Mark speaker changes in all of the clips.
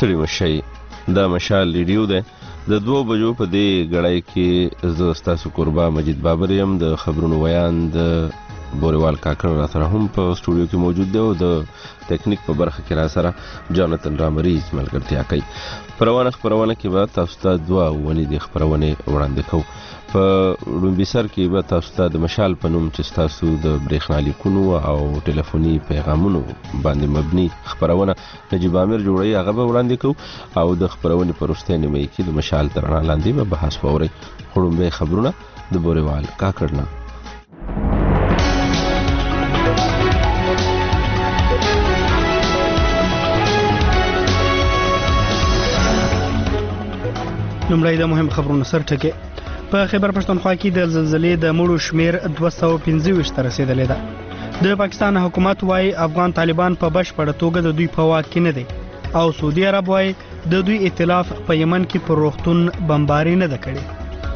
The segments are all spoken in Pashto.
Speaker 1: ستړي مشئ دا مشال ریډیو دی د 2 بجو په دې غړای کې زه ستاسو قربا مجید بابر یم د خبرونو ویان د بوریوال کاکړ را سره هم په سټوډیو کې موجود دی او د ټیکنیک په برخه کې را سره جانتن رامریز ملګرتیا کوي. خبرونه کې به تاسو ته 2 ونې د خبرونه وړاندې کوو. په لومبي سر کې به تاسو ته د مشال په نوم چې تاسو د برېښنا لیکونو او ټلیفوني پیغامونو باندې مبني خبرونه نجیب عامر جوړي هغه به وړاندې کوو او د خبرونه په وروستۍ نیمه کې د مشال تر رڼا لاندې به بحث ووري. لومبي خبرونه د بوریوال کاکړ نه.
Speaker 2: لومړی د مهم خبرونو سر ټکي. په خیبر پښتونخوا کې د زلزلې د مړو شمیر 225 ته رسیدلی ده. د پاکستان حکومت وايي افغان طالبان په بشپړه توګه د دوی په واک کې نه دي او سعودي عرب وايي د دوی ائتلاف په یمن کې پر روغتون بمباري نه ده کړې.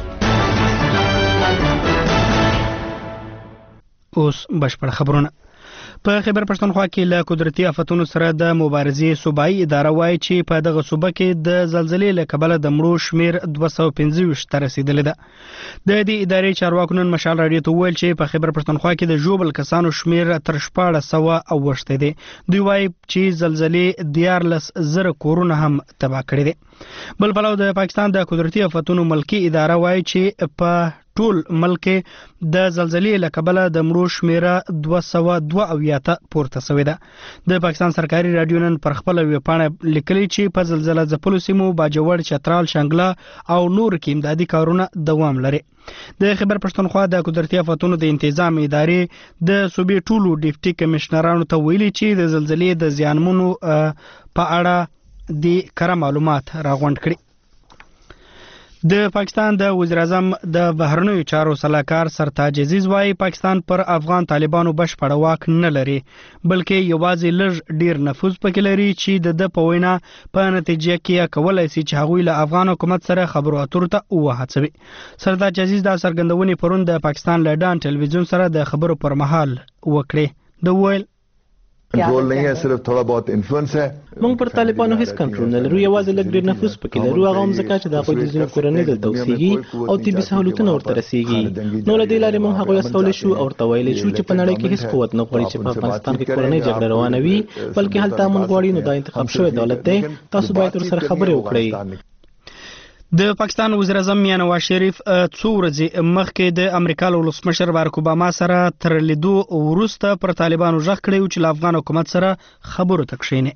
Speaker 2: اوس بشپړ خبرونه. په خیبر پښتونخوا کې له قدرتي آفتونو سره د مبارزې صوبایي اداره وايي چې په دغه صوبه کې د زلزلې له کبله د مړو شمیر 225 ته رسیدلی ده. د دې ادارې چارواکو نن مشال راډیو ته وویل چې په خیبر پښتونخوا کې د ژوبل کسانو شمیر تر 1400 دی. دوی وايي چې زلزلې 14,000 کورونه هم تباه کړي دي. بل پلو د پاکستان د قدرتي آفتونو ملکی اداره وايي چې په ټول ملک د زلزلې له کبله د مړو شمیره 202 ته پورته شوې ده. د پاکستان سرکاري رادیو نن پر خپل ویبپاڼه لیکلي چې په زلزلې ځپلو سیمو باجوړ، چترال، شانګله او نور کې امدادي کارونه دوام لري. د خیبر پښتونخوا د قدرتي آفتونو د تنظیم ادارې د صوبې ټولو ډیپټي کمشنرانو ته ویلي چې د زلزلې د زیانمنو په اړه د کره معلومات راغونډ کړي. د پاکستان د وزیر اعظم د بهرنیو چارو سلاکار سرتاج عزیز وايي پاکستان پر افغان طالبانو بشپړ واک نه لري بلکې یوازې لږ ډیر نفوذ پکې لري چې د په وینا په نتیجه کې کولای شي چې هغوی له افغان حکومت سره خبرو اترو ته وهڅوي. سرتاج عزیز دا څرګندونې پرون د پاکستان لډان ټلویزیون سره د خبرو پر مهال وکړې. د ویل
Speaker 3: کنټرول نه ہے، صرف تھوڑا بہت انفلوئنس ہے.
Speaker 4: موږ پر طالبانو هیڅ کنټرول نه لرو، یوازې لږ ډیر نفوذ پکې لرو. هغه هم ځکه چې د هغوی د ځینو کورنۍ دلته اوسېږي او طبي سهولتونه ورته رسېږي. نو له دې لارې موږ هغوی استولی شو او ورته ویلی شو چې په نړۍ کې هیڅ قوت نه غواړي چې په افغانستان کې کورنۍ جګړه روانه وي، بلکې هلته امن غواړي. نو دا انتخاب شوی دولت دی، تاسو باید ورسره خبرې وکړئ.
Speaker 2: د پاکستان وزیر اعظم میاں نواز شریف څو ورځې مخکې د امریکا له ولسمشر بارک اوباما سره تر لیدو وروسته پر طالبانو غږ کړی چې له افغان حکومت سره خبرو ته کښیني.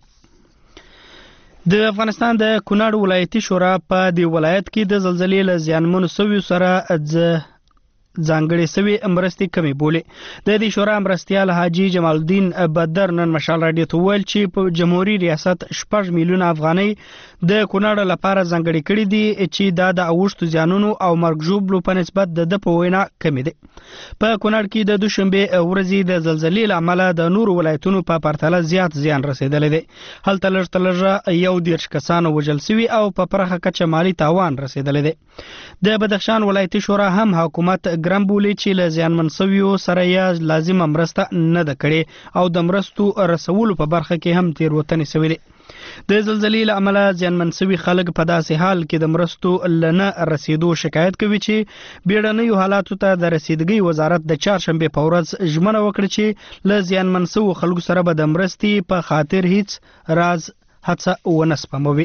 Speaker 2: د افغانستان د کونړ ولایتي شورا په دې ولایت کې د زلزلې له زیانمنو سویو سره ځانګړې سوي مرستې کمې بولي. د دې شورا مرستیال حاجي جمال الدین بدر نن مشال راډیو ته ویل چې په جمهوریت ریاست 6 میلیونه افغانۍ د کونړ لپاره ځانګړې کړې دي چې دا د اوښتو زیانونو او مرګ ژوبلو په نسبت د په وینا کمې دي. په کونړ کې د دوشنبه ورځې د زلزلې له امله د نورو ولایتونو په پرتله زیات زیان رسیدلی دی. هلته لږ تر لږه 11 کسانو وژل سوي او په پراخه کچه مالي تاوان رسیدلی دی. د بدخشان ولایتي شورا هم حکومت ګرم بولي چې له زیانمن سویو سره یې لازمه مرسته نه ده کړې او د مرستو رسولو په برخه کې هم تېروتنې سوي دي. د زلزلې له امله زیانمن سوي خلک په داسې حال کې د مرستو له نه رسیدو شکایت کوي چې بیړنیو حالاتو ته د رسیدګۍ وزارت د چهارشنبې په ورځ ژمنه وکړه چې له زیانمن سوو خلکو سره به د مرستې په خاطر هیڅ راز هڅه ونه سپموي.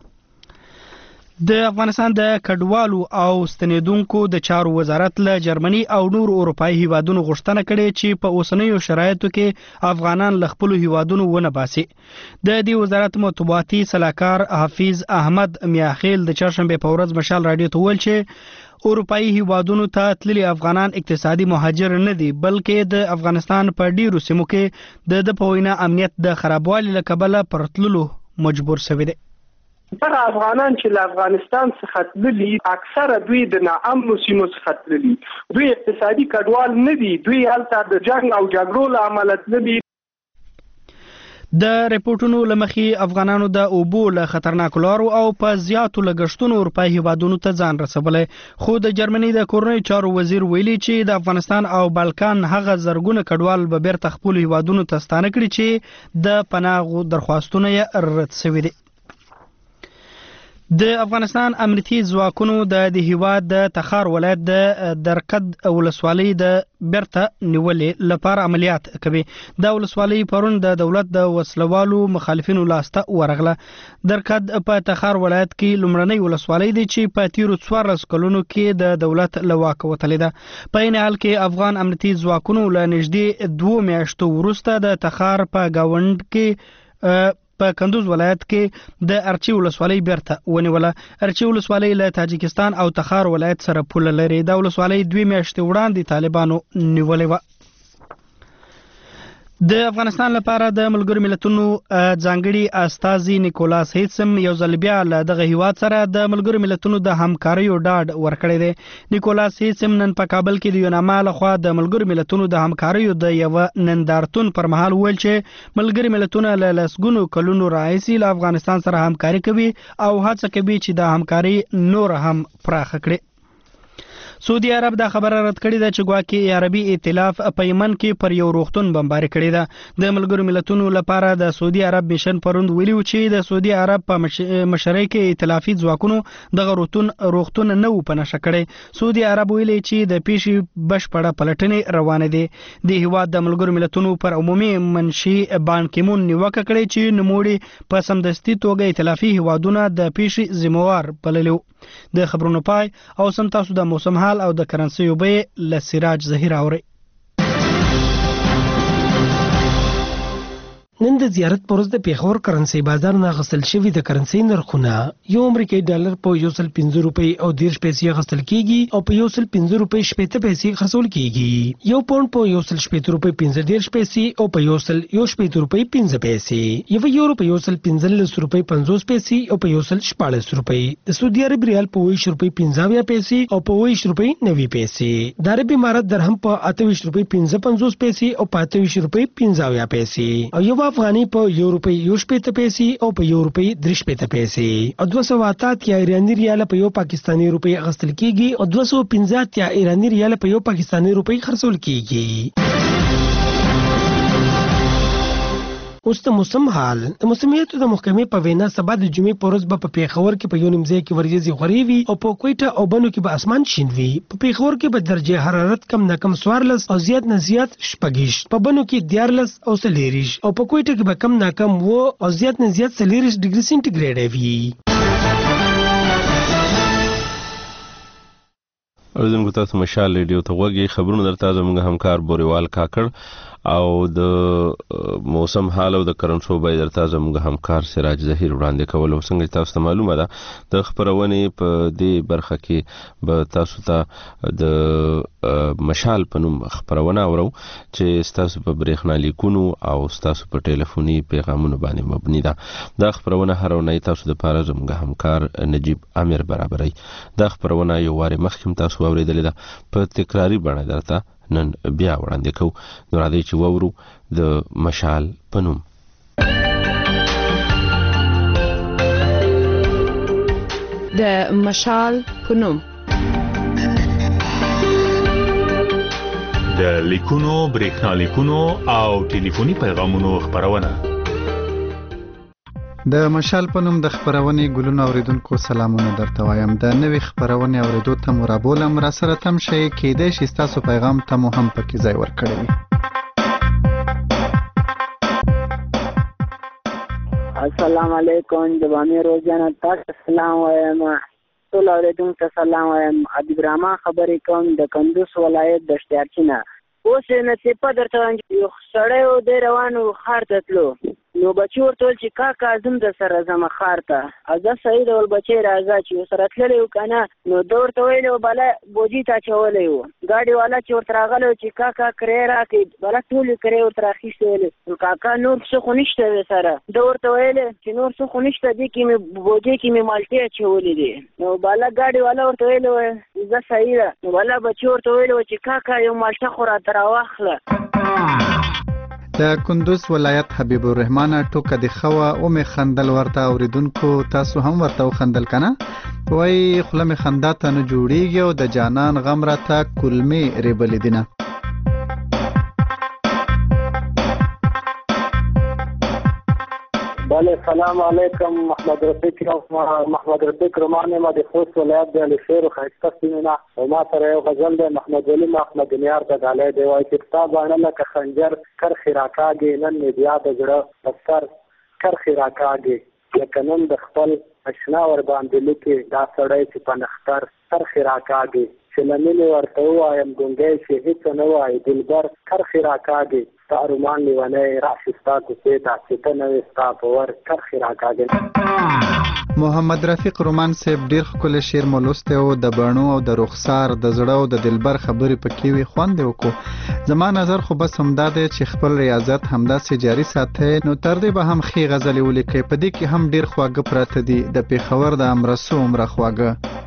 Speaker 2: د افغانستان د کډوالو او ستنیدونکو د چارو وزارت له جرمني او نور اروپایي هیوادونو غوښتنه کړې چې په اوسنیو شرایطو کې افغانان له خپلو هیوادونو ونه باسي. د دې وزارت مطبوعاتي سلاکار حافظ احمد میاخیل د چهارشنبې په ورځ مشال راډیو ته وویل چې اروپایي هیوادونو ته تللي افغانان اقتصادي مهاجر نه دي بلکې د افغانستان په ډیرو سیمو کې د په وینا امنیت د خرابوالي له کبله پر تللو مجبور شوي دي.
Speaker 5: دغه افغانان چې له افغانستان څخه تللي اکثره دوی د ناامنو سیمو څخه تللي، دوی اقتصادي کډوال نه دي، دوی هلته د جنګ او جګړو له امله تللي.
Speaker 2: د ریپورټونو له مخې افغانانو د اوبو له خطرناکو لارو او په زیاتو لګښتونو اروپایي هیوادونو ته ځان رسولی، خو د جرمني د کورنیو چارو وزیر ویلي چې د افغانستان او بالکان هغه زرګونه کډوال به بیرته خپلو هیوادونو ته ستانه کړي چې د پناه درخواستونه یې رد شوي دي. د افغانستان امنیتي ځواکونو د هیواد د تخار ولایت د درقد ولسوالۍ د بیرته نیولې لپاره عملیات کوي. دا ولسوالۍ پرون د دولت د وسلوالو مخالفینو لاسته ورغله. درقد په تخار ولایت کې لومړنۍ ولسوالۍ دی چې په تیرو 14 کلونو کې د دولت له واکه وتلې ده. په این حال کې افغان امنیتي ځواکونو له نږدې 2 میاشتو وروسته د تخار په گاوند کې په کندوز ولایت کې د ارچی ولسوالۍ بیرته ونیوله. ارچی ولسوالۍ له تاجکستان او تخار ولایت سره پوله لري. دا ولسوالۍ 2 میاشتې وړاندې طالبانو نیولې وه. د افغانستان لپاره د ملګرو ملتونو ځانګړي استازي نیکولاس هیتسم یو ځل بیا له دغه هیواد سره د ملګرو ملتونو د همکاریو ډاډ ورکړی دی. نیکولاس هیتسم نن په کابل کې د یوناما لخوا د ملګرو ملتونو د همکاریو د یو نندارتون پر مهال وویل چې ملګري ملتونه له لسګونو کلونو راهیسې له افغانستان سره همکاري کوي او هڅه کوي چې د همکاري نور هم پراخه کړي. سعودي عرب دا خبره رد کړې ده چې ګواکې عربي ائتلاف په یمن کې پر یو روغتون بمباري کړې ده. د ملګرو ملتونو لپاره د سعودي عرب میشن پروند ویلي چې د سعودي عرب په مشرۍ کې ائتلافي ځواکونو دغه روغتون نه و په نښه کړی. سعودي عرب ویلي چې د پیښې بشپړه پلټنې روانې دي. د هیواد د ملګرو ملتونو پر عمومي منشي بان کیمون نیوکه کړې چې نوموړي په سمدستي توګه ائتلافي هیوادونه د پیښې ذمہوار بللي. د خبرونو پای او سم تاسو د موسم حال او د کرنسي بیې له سراج ظهیر اوري.
Speaker 6: نن د زیارت پر ورځ د پیښور کرنسي بازار نه غسل شوی د کرنسي نرخونه یو امریکایي ډالر په 1.50 روپۍ او 10 پیسې غسل کیږي او په 1.50 روپۍ 70 پیسې خرڅول کیږي. یو پاوند په 1.50 روپۍ 15 پیسې او په 1.50 روپۍ 15 پیسې. یو یورو په 1.15 روپۍ 50 پیسې او په 1.14 روپۍ. د سعودي عرب ریال په 20 روپۍ 15 پیسې او په 20 روپۍ 90 پیسې. د عرب امارات درهم په 28 روپۍ 55 پیسې او په 28 روپۍ 50 پیسې. او یو افغاني په یو روپۍ 70 پیسې او په یو روپۍ 30 پیسې. او 208 یا ایرانی ریال په یو پاکستانی روپۍ اخیستل کیږي او 250 یا ایرانی ریال په یو پاکستانی روپۍ خرڅول کیږي. اوس د موسم حال. د موسمیاتو د محکمې په وینا سبا د جمعې په ورځ به په پیښور کې په یو نیمځای کې ورېځې غورې وي او په کویټه او بنو کې به اسمان شین وي. په پیښور کې به درجه حرارت کم نه کم 14 او زیات نه زیات 26، په بنو کې 14 او 23 او په کویټه کې به کم نه کم 9 او زیات نه زیات 40 ډیګري سنټیګریډ وي.
Speaker 1: اوریدونکو تاسو مشال ریډیو ته وګورئ. خبرونه درته زموږ همکار بوریوال کاکړ او د موسم حال او د کرنسو بیې درته زموږ همکار سراج ظهیر وړاندې کول. او څنګه تاسو ته معلومه ده د خبرونې په دې برخه کې به تاسو ته د مشال په نوم خبرونه اورو چې تاسو په برېښنا لیکونو او تاسو په ټلیفوني پیغامونو باندې مبني ده. دا خبرونه هر ورځ تاسو د پاره زموږ همکار نجیب امیر برابرای. دا خبرونه یو واره مخکې تاسو اوریدلې ده په تکراری باندې درته نن بیا وړاندې کوو. نو راځئ چې وورو د مشال په نوم.
Speaker 7: د مشال په نوم
Speaker 8: د لیکونو، برېښنا لیکونو او ټلیفوني پیغامونو خبرونه.
Speaker 9: د مشال په نوم د خبرونې ګلونو اوریدونکو سلامونه درته وایم. د نوې خبرونې اوریدو ته مو رابولم. را سره تم شئ، کیدای شي ستاسو پیغام ته مو هم پکې ځای ورکړی وي.
Speaker 10: السلام علیکم. د باندې روزانه تاسو سلام وایم. ټول اوریدونکو ته سلام وایم. حبیب الرحمن خبرې کوم د کندوز ولایت د اشتیاقچینه. اوس نصیبه درته یو سړی و دی روان و ښار ته تلو. نو بچي ورته ویل چې کاکا زم د سره ځمه ښار ته. زه صحیح ډول بچی راځه چې ورسره تللی و که نه. نو ده ورته ویلي و بله بوجي ته اچولی و. ګاډي والا چې ورته راغلی و چې کاکا کرایه راکړئ، بله ټولې کرایې ورته راخیستې ویلې. نو کاکا نور څه خو نشته دی سره. ده ورته ویلې چې نور څه خو نشته، دې کې مې بوجۍ کې مې مالټې اچولې دي. نو بله ګاډي والا ورته ویلې و زه صحیح ده. نو بله بچي ورته ویلې و چې کاکا یو مالټه خو راته راواخله.
Speaker 9: د کندوز ولایت حبیب الرحمن ټوکه د خوا او می خندل ورته اوریدونکو تاسو هم ورته خندل کنه. وای خله می خندا ته نه جوړیږي او د جانان غم راته کلمې ریبل دینه.
Speaker 5: بله سلام علیکم محمد رفیق رومان ما د خوست ولایت د شعر او ښایسته سیمې نه او ما سره یو غزل دی محمد ولی محمد نیار ته ډالی دی وایي چې ستا باڼه لکه خنجر کرښې راکاږي نن مې بیا د زړه په سر کرښې راکاږي لکه نن د خپل اشنا ورباندې لیکې دا سړی چې په نختر کرښې راکاږي چې له مینې ورته ووایم ګونګی چې هېڅ نه وایي دلبر کرښې راکاږي ستا رومان لیونی راشي ستا کوڅې ته چې ته نه وې ستا په ور کرښې راکاږي.
Speaker 9: محمد رفیق رومان صاحب ډیر ښکلی شعر مو لوستی و د بڼو او د رخسار د زړه او د دلبر خبرې پکې وي خوند یې وکړو. زما نظر خو بس همدا دی چې خپل ریاضت همداسې جاري ساتئ نو تر دې به هم ښې غزلې ولیکئ. په دې کې هم ډیر خواږه پراته دي د پېښور د امرسو عمره خواږه.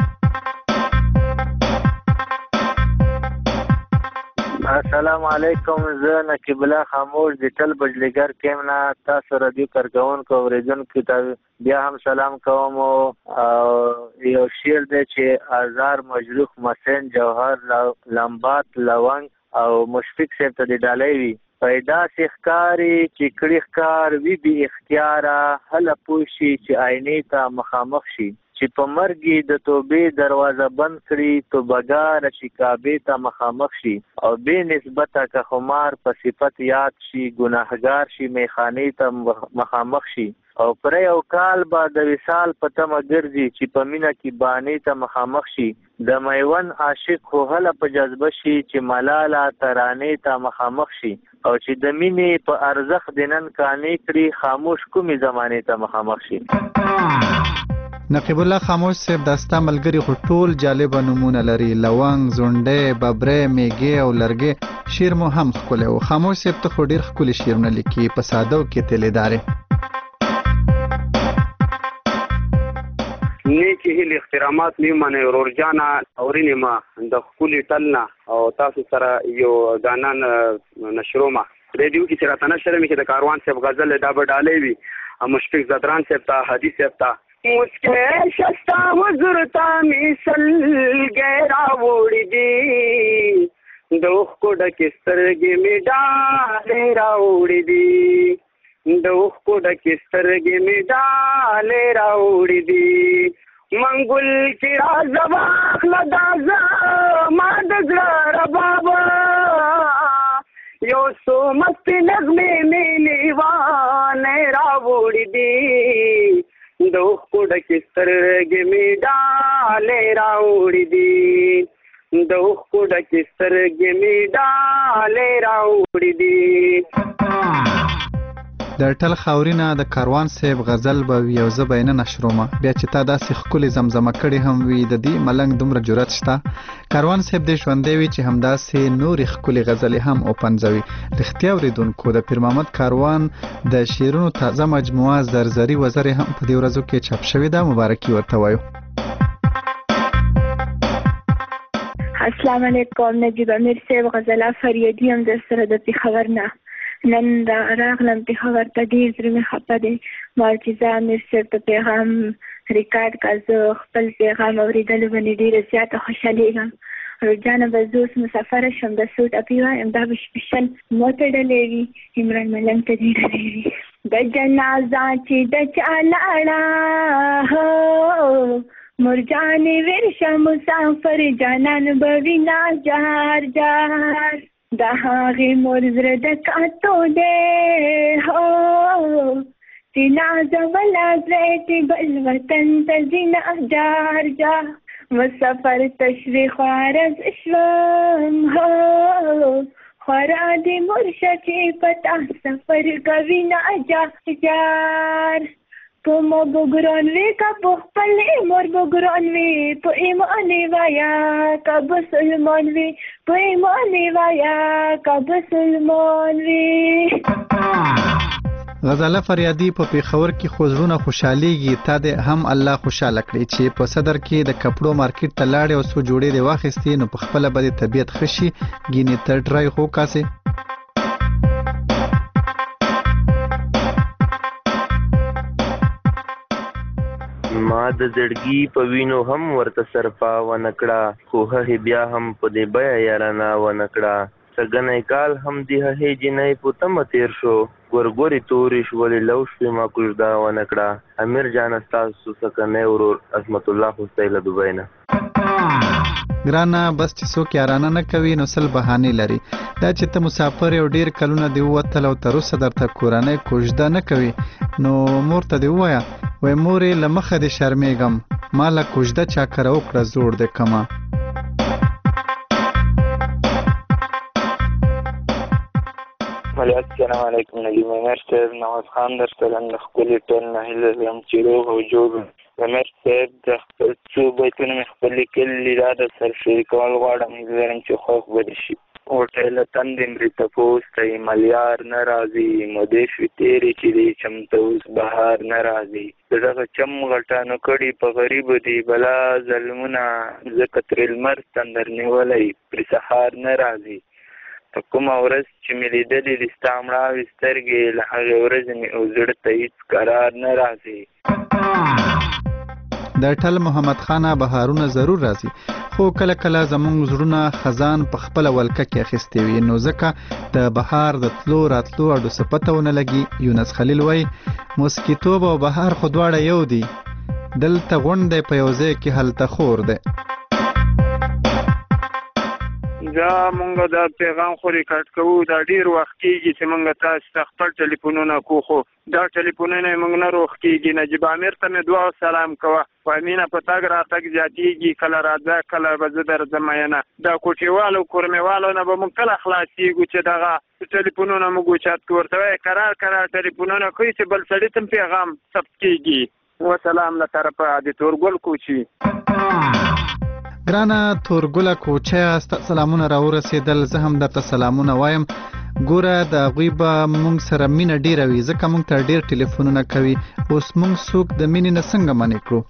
Speaker 11: السلام علیکم زه نقیب الله خاموش د ټل بجلیګر کیم نه تاسو رادیو کارکونکو اورېدونکو ته بیا هم سلام کوم او یو شعر دی چې آزار مجروح مسین جوهر لمبات لونګ او مشفق صاحب ته د ډالۍ وي پیدا سي ښکاري چې کړي ښکار وي بې اختیاره هله پوه شي چې آینې ته مخامخ شي چې په مرګي د توبې دروازه بند کړي تو بګاره شي کعبې ته مخامخ شي او بې نسبته که خمار په صفت یاد شي ګناهګار شي میخانې ته مخامخ شي او پر یو کال به د وصال په تمه ګرځي چې په مینه کې بانې ته مخامخ شي د میون عاشق خو هله په جذبه شي چې ملاله ترانې ته مخامخ شي او چې د مینې په ارزښت د نن کانې کړي خاموش کومې زمانې ته مخامخ شي.
Speaker 9: نقیب الله خاموش صاحب دا ستا ملګري خو ټول جالبه نومونه لري لونګ زونډی ببرې میږې او لرګې شعر مو هم ښکلی و. خاموش صاحب ته خو ډېر ښکلي شعرونه لیکي په ساده او کې تلېدارې.
Speaker 5: نیکې هیلې احترامات مې منې ورور جانه اورینې ما د ښکلي ټل نه او تاسو سره یو ګانا نشرومه ریډیو کې چې راته نشره مې چې د کاروان صاحب غزل دا به ډالۍ وي مشفق زدران صاحب ته حدیث صاحب ته مسکه شستا حضور تا مثل گہرا ووڑی دی دوخ کو ڈکی سترگی میں ڈالے راوڑی دی دوخ کو ڈکی سترگی میں ڈالے راوڑی دی منگل کی رازواخ لدازا مادزر ربابا یو سو مستی نغمے میں لیوانے راوڑی دی دوخ کو ډکې سترګې مې ډالې راوړې دي دوخ کو ډکې سترګې مې ډالې راوړې دي.
Speaker 9: د ټل خاورینه د کاروان صاحب غزل به وي او زه به یې نه نشرومه بیا چې تا داسې ښکلې زمزمه کړې هم وي د دې ملنګ دومره جرأت شته. کاروان صاحب دې ژوندی وي چې همداسې نورې ښکلې غزلې هم وپنځوي. رښتیا اورېدونکو د پیر محمد کاروان د شعرونو تازه مجموعه زرزري وزرې هم په دې ورځو کې چاپ شوې ده مبارکي ورته وایو.
Speaker 12: السلام علیکم نجیب امیر صاحب غزله فریادي هم در سره د پېښور نه نن راغلم پېښور ته ډېر زړه مې خفه دی معجزه امیر صاحب ته پیغام ریکارډ کړه زه خپل پیغام اورېدلو باندې ډېره زیاته خوشحالېږم روجانه به زه اوس مسافره شم د سعود اپي وایم دا به سپیشل ما ته ډلې وي عمران ملنګ ته دې ډلې وي د جنازه چې د چا لاړه هو مرجانې ورشه مسافر جانان به وینا جار جار د هغې مور زړه د کاتو دی هو چې نازوله زړی چې بل وطن ته ځینه جار جار مسافر تشوي خواره زه شوم هو خورا دې مرشه چې په تا سفر کوي نه جار جار په ما بګران وی که په خپلې مور بګران وی په ایمان وایا که بسلمان وی په ایمان وایا که بسلمان وی.
Speaker 9: غزاله فریادي په پېښور کې خو زړونه خوشحالېږي تا دې هم الله خوشحاله کړي چې په صدر کې د کپړو مارکیټ ته لاړې او څو جوړې دې واخیستې نو په خپله به دې طبیعت ښه شي ګینې ته ډرای خو کاسې.
Speaker 11: ما د زړګي په وینو هم ورته سرپا ونه کړه خو هغې بیا هم په دې بیه یارانه ونه کړه
Speaker 13: سګنې کال هم دی هي جنې پوتم تیر شو ګورګوري تورې شولې لو شپې ما کوژدا ونه کړه امیر جان تاسو سکنه ورور عظمت الله حسین دبینا
Speaker 9: ګرانا بس چې څوک یارانه نه کوي نو سل بهانه لري دا چې ته مسافر یو ډیر کلونه دی وتل او تر اوسه درته کورانه کوژدا نه کوي نو مور ته دی وایا وای مورې لمخه دې شرمېږم مالا کوژدا چا کرو کړه زوړ دې کما
Speaker 14: السلام علیکم نجیب امیر صاحب نواز خان در سلام خپل ټول نه لم چې روغ او جوړ امیر صاحب د خپل څو بیتونه مې خپل کلی را د سر شریکول غواړم زرم چې خوښ بد شي هوټل تند امریته پوسټ ملیار ناراضي مودې شو تیرې چې دی چمتوس بهار ناراضي دغه چم غټانو کړي په غریب دی بلا ظلمونه زکه تر المر تندر نیولای پر سحار ناراضي په کومه ورځ چې مې لیدلې د ستا مړاوې سترګې له هغې ورځې مې او زړه ته هېڅ قرار نه راځي
Speaker 9: د ټل محمد خانه بهارونه ضرور راځي خو کله کله زمونږ زړونه خزان په خپله ولکه کې اخیستې وي نو ځکه د بهار د تلو راتلو اډو څه پته ونه لګي یونس خلیل وایي موسکیتوب او بهار خو دواړه یو دي دلته غونډ دی په یو ځای کې هلته خور دی
Speaker 15: دا مونږ دا پیغام خو ریکارډ کوو دا ډیر وخت کېږي چې مونږ تاسو ته خپل ټلیفونونه کوو دا ټلیفونونه مونږ نه روغ کېږي نجیب امیر ته مې دعا او سلام کوه په مینه په تګ راتګ زیاتېږي کله راځه کله به زه درځم مینه دا کوټیوالو کورمېوالو نه به مونږ کله خلاصېږو چې دغه ټلیفونونه مونږ اوچت کړو ورته وایي کرار ټلیفونونه کوي چې بل سړي ته پیغام ثبت کېږي وسلام له طرفه د تورګل کوچي
Speaker 9: ګرانه تورګله کوچه سلامونه راورسېدل زه هم درته سلامونه وایم ګوره د هغوی به مونږ سره مینه ډېره وي ځکه مونږ ته ډېر ټلیفونونه کوي اوس مونږ څوک د مینې نه څنګه منې کړو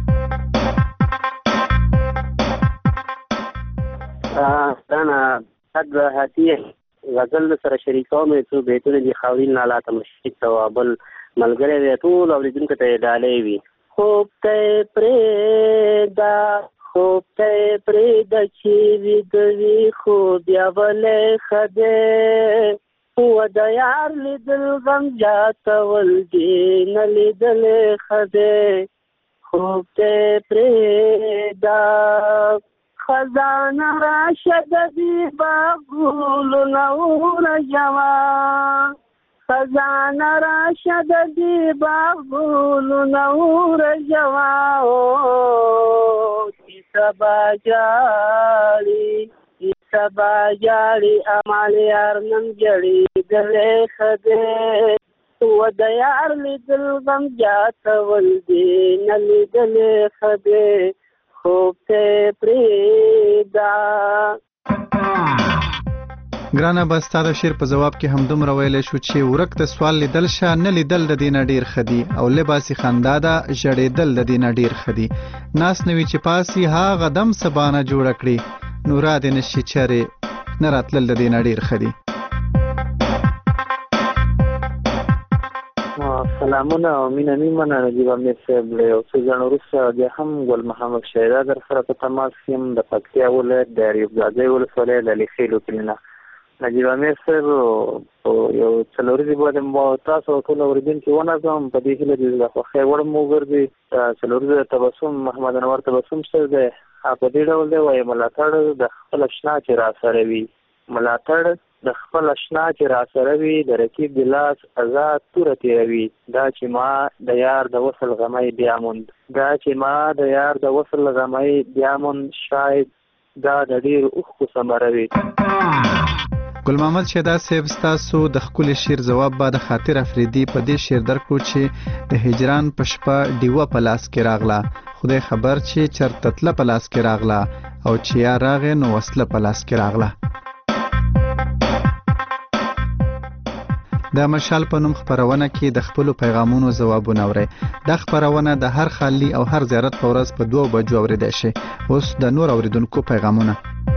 Speaker 16: ګرانه حد هاتیه غزل سره شریکوم څو بیتونه دي خاورین نالا ته مشکل ثوابل ملګری دی ټول اورېدونکو ته یې ډالۍ وي خوب ته پرېږده خوب ته پرېږده چې ویده وي خو بیا بلی ښه دی و د یار لیدل غم زیاتول دي نه لیدلی ښه دی خوب ته پرېږده خزانه راشه د دې باغونو نه ورژوه خزانه راشه د دې باغونو نه ورژوه سبا جاړي امال یار نن جړي دلې خدای و د یار لیدل غم جاتول دي نه لیدلې خدای خوب ته پرېږده
Speaker 9: ګرانه بس تا د شعر په جواب کې هم دومره ویلی شو چې ورک د سوال لیدل شه نه لیدل د دې نه ډېر ښه دي او لباسې خندا ده ژړېدل د دې نه ډېر ښه دي ناست نه وي چې پاسي هغه دم سبانه جوړه کړي نو را دې نه شي چرې نه راتلل د دې نه ډېر ښه دي
Speaker 11: سلامونه او مینه نیمنه نجیب امیر صاحب له یو څه ځان وروسته بیا هم ګل محمد شیدا در سره په تماس یم د پکتیا ولایت د ریوبزادۍ ولسوالۍ له لیخېلو کلي نه نجیب امیر صاحب یو څلور ورځې بعد تاسو ټول اورېدونکي ونازوم په دې هیله چې د خوښۍ وړ مو وګرځي څلور ورځې تبسم محمد انور تبسم صاحب دی په دې ډول دی وایي ملاتړ د خپل اشنا چې را سره وي ملاتړ د خپل اشنا چې را سره وي د رقیب د لاس آزاد توره تېروي دا چې ما د یار د وصل غمی بیا موند شاید دا د ډېر اوښکو ثمره وي
Speaker 9: ګل محمد شیدا صاحب ستاسو د ښکلي شعر ځواب به د خاطر افریدي په دې شعر درکړو چې د هجران په شپه ډیوه په لاس کې راغله خدای خبر چې چرته تله په لاس کې راغله او چې یا راغې نو وسله په لاس کې راغله د مشال په نوم خپرونه کې د خپلو پیغامونو ځوابونه اورئ دا خپرونه د هر خالي او هر زیارت په ورځ په 2 بجو اورېدای شي اوس د نور اوریدونکو پیغامونه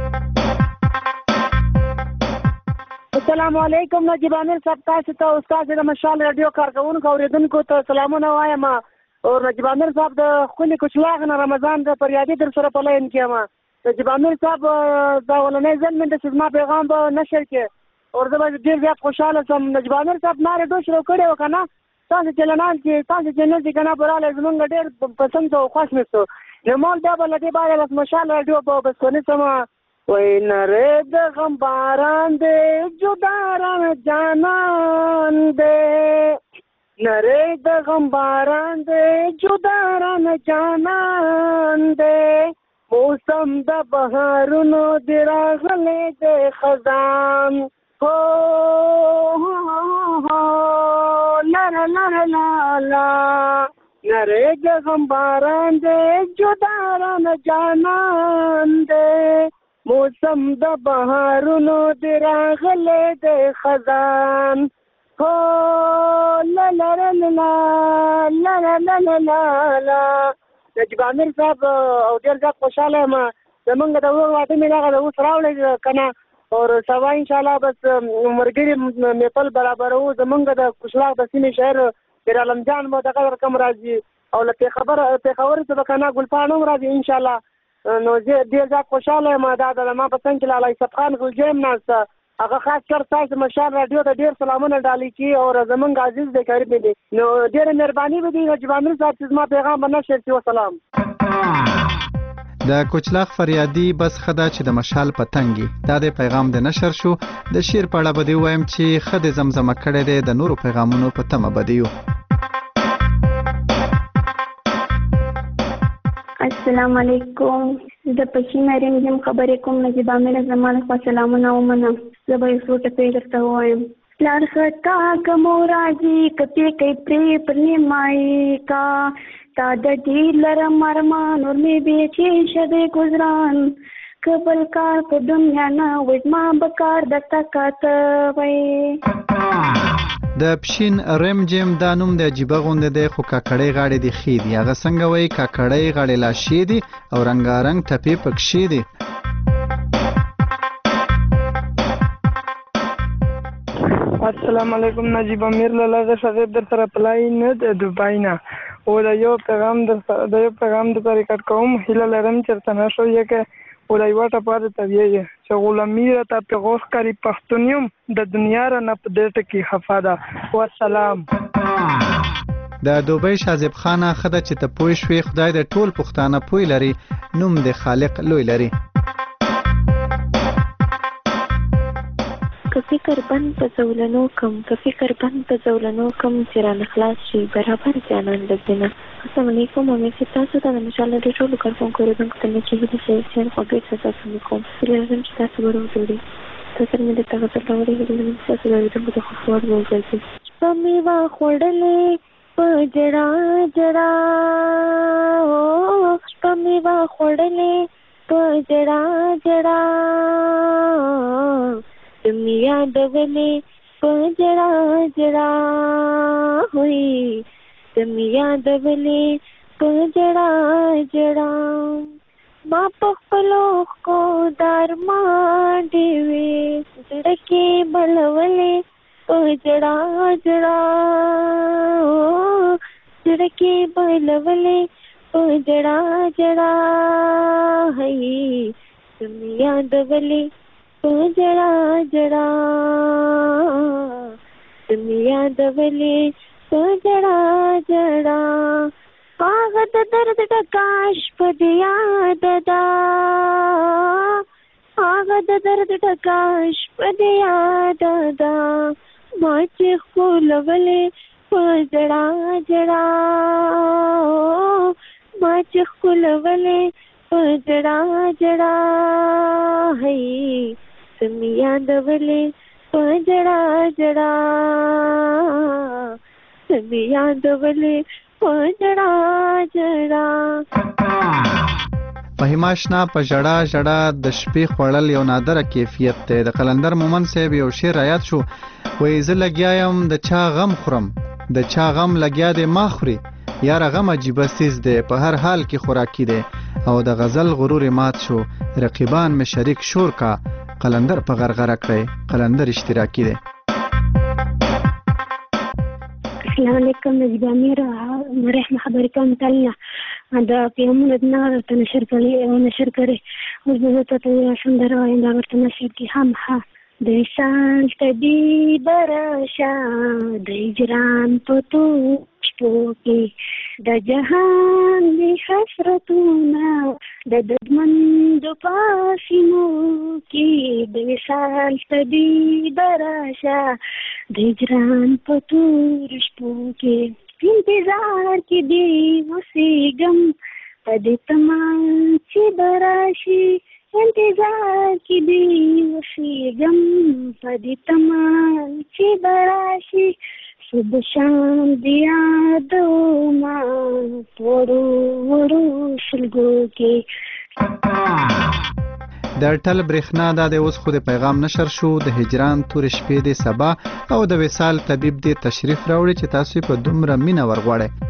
Speaker 17: السلام علیکم نجیب امیر صاحب تاسو ته استاد د مشال رادیو کارکونکو اوریدونکو ته سلامونه وایم او نجیب امیر صاحب د خپل کوچلاغ نه رمضان د پریادي در سره په لاین کې ما نجیب امیر صاحب دا ولنۍ ځل مې د زما پیغام به نشر کې او زه به ډېر زیات خوشحاله شم. نجیب امیر صاحب ما ریډیو شروع کړی و که نه تاسو چلنان چې تاسو چینل چې که نه برالی زمونږ ډېر پسند او خوښ مې شو. نو مال بیا به له دې باندې بس مشال راډیو به بس ونې سمه وایي نری د غم باران دی جدا رانه جانان دی نری د غم باران دی جدا رانه جانان دی موسم د بهارونو دی راغلی دی خزان هو لا لا لا لا لا نری د غم باران دی جدا رانه جانان دی موسم د بهارونو دی راغلی دی خزان هو لا لا لا لا لا لا لا لا لا نجیب امیر صاحب او ډېر زیات خوشحاله یم. زمونږ د ورور واده مې دغه اوس راوړی که نه او سبا انشاءالله بس ملګري میپل برابروو. زمونږ د کشلاق د سیمې شهر پیر عالم جان به دغه رقم راځي او له پېښور څخه به که نه ګلپاڼ هم راځي انشاءالله. نو زه ډېر زیات خوشحاله یم. دا د ما په څنګ کې لالا یوسف خان غلجی هم ناسته هغه خاص کر تاسو مشال راډیو ته ډېر سلامونه ډالۍ کړي او زمونږ عزیز دی قریب دی. نو ډېره مهرباني به دي نجیب امیر صاحب چې زما پیغام به نشر شي. وسلام.
Speaker 9: د کوچلاغ فریادي بس خدا چې د مشال پتنګي دا د پیغام د نشر شو. د شیر په اړه به دی وایم چې خد زمزمه کړی دی د نورو پیغامونو په تمه بدیو.
Speaker 12: السلام علیکم. د پښین مریم یم خبرې کوم. نجیب امیر زما له خوا سلامونه ومنه. زه به یو څو ټکي درته ووایم. لار خطا کمو راځي کپې کوي پرې پر نیمایي کا تا د ډېر لرم ارمان اور مې بیچې شدې ګزران کبل کار په دنیا نه وزما بکار دستا کاته وای.
Speaker 9: د پښین ریم جیم دا نوم د عجیبه غونډه دی خو کاکړۍ غاړې دی خې دي. هغه څنګه وایي کاکړۍ غاړې لا شې دي او رنګارنګ ټپې پکښې دي.
Speaker 15: السلام علیکم. نجیب امیر لاله شغیب در سره پلای نه د دوبای نه او د یو پیغام د ریکارډ کوم. هیله لرم چې تنه شو یې کې ولای واټه پاره تویې چې غلامي را ته پیغوخ کاری پښتونیم د دنیا را نه پدې ټکی خفاده. والسلام.
Speaker 9: د دوبۍ شازب خانه خده چې ته پوه شوې خدای د ټول پښتانه پوی لري نوم د خالق لوی لري.
Speaker 12: که فکر بند په زولنو کم چې را نخلاص شي برابر جانان لګنه. السلام علیکم. امید چې تاسو ته د مشال د ټولو کارکونکو اوریدونکو ته مې چې هیله خوږې تاسو کوم. هیله لرم چې تاسو به وګورئ. تاسو مې د تاسو ته وړاندې هیله لرم چې تاسو د اوریدونکو ته خوشحال وګرځئ. شپه مې واخوړلې په جړا جړا شپه مې واخوړلې په جړا جړا تمې یادولې په جړا جړا ہوئی تمې یادولې په جړا جړا ما په خپلو خو درمان دی وې زړه کې بلولې په جړا جړا زړه کې بلولې په جړا جړا هي تمې یادولې په جړا جړا تمې یادولې په جړا جړا هغه د درد ټکاش په دې یاد ده هغه د درد ټکاش په دې یاد ده ما چې خولولې په جړا جړا ما چې خولولې په جړا جړا هي تمې یادولې په جړا جړا تمې یادولې په جړا جړا.
Speaker 9: فهیمه اشنا په ژړا ژړا د شپې خوړل یو نادره کیفیت دی. د قلندر مومن صاحب یو شعر رایاد شو وایي زه لګیا یم د چا غم خورم د چا غم لګیا دی ما خوري یاره غم عجیبه څیز دی په هر حال کې خوراکي دی او د غزل غرور مات شو رقیبان مې شریک شور کا قلندر په غرغره کړی قلندر اشتراکي دی.
Speaker 12: السلام علیکم. نجیب امیر مرحمه خبرې کوم تلنه د پیغامونو نه ته نشر کړي وزه ته یو سندره وایم دا ورته نشر کې هم ها د وصال تدی براشه د هجران په توشپو کې د جهان د حسرتونه د دردمندو پاسینو کې د وصال تدی براشه د هجران په توشپو کې انتظار کې دی اوسېږم په دې تمام چې براشي انتظار کې دی اوسېږم په دې تمام چې براشي صبح شام دی یادومه په وړو سلګو کې
Speaker 9: د ټل برېښنا د اوس خو د پیغام نشر شو د هجران تور شپې د سبا او د وصال طبيب د تشریف راوړي چې تاسو په دومره مینه ورغواړئ.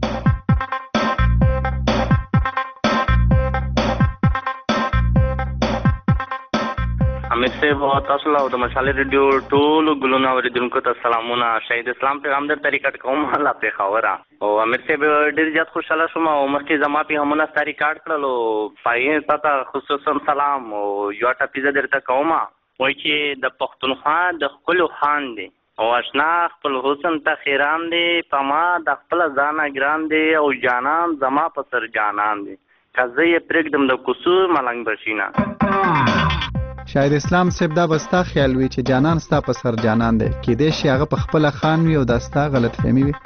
Speaker 18: امیر صاحب تاسو له د مشال ریډیو ټول ګلونه اوریدونکو ته سلامونه. شهید اسلام پیغام در طریقت کوم الله په خبره او امیر صاحب ډیر زیات خوشاله شوم او مخکې زما په همونه ستاري کارت کړلو پای ته خصوصا سلام او یو ټاپیزه درته کوم وای چې د پښتونخوا د خپل خان دی او آشنا خپل حسن ته خیران دی پما د خپل ځان ګران دی او جانان زما په سر جانان دی کزه یې پرېږدم د قصور ملنګ بشینا.
Speaker 9: شاید اسلام صاحب دا بستا خیال وی چې جانان ستا په سر جانان دی کې دې شي هغه په خپل خان وی او دا ستا غلط فهمي وي.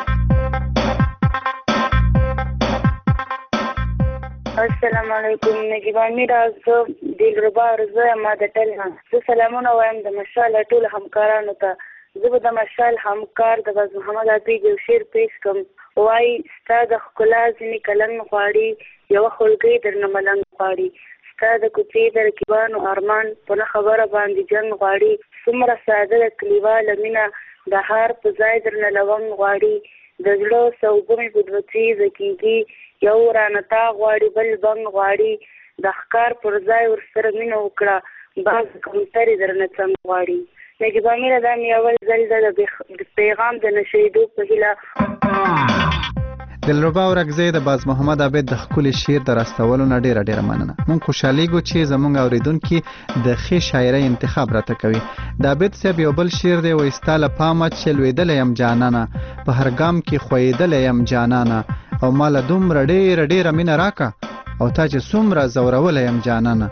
Speaker 19: السلام علیکم نجیب امیر از دلربا رضا ما د ټلنا زه سلامونه وایم د مشال ټول همکارانو ته. زه د مشال همکار د باز محمد عبید یو شعر پیش کوم وای ستا د ښکلا ځینې کلنګ غواړي یوه خولګۍ درنه ملنګ غواړي ستا د کوڅې د رقیبانو ارمان په نه خبره باندې جنګ غواړي څومره ساده د کلیواله مینه د هار په ځای درنه لونګ غواړي د زړه سوبه مې په دوه څیزه کېږي یو رانه تا غواړي بل بنګ غواړي د ښکار پر ځای ورسره مینه وکړه بعض کمترې درنه څنګ غواړي. نجیب امیر دا مې اول ځل د پیغام د نشریدو په هیله.
Speaker 9: دلربا ورکزی د باز محمد عبید د خپل شعر د راستولو نه ډیره مننه. مونږ خوشحاليږو چې زمونږ اوریدونکو د ښه شاعرۍ انتخاب راته کوي. د عبید صاحب یو بل شعر دی وایستاله پامه چې لویدل یم جانانه په هر ګام کې خویدل یم جانانه او مال دومره ډیره مینه راکا او تا چې څومره زورول یم جانانه.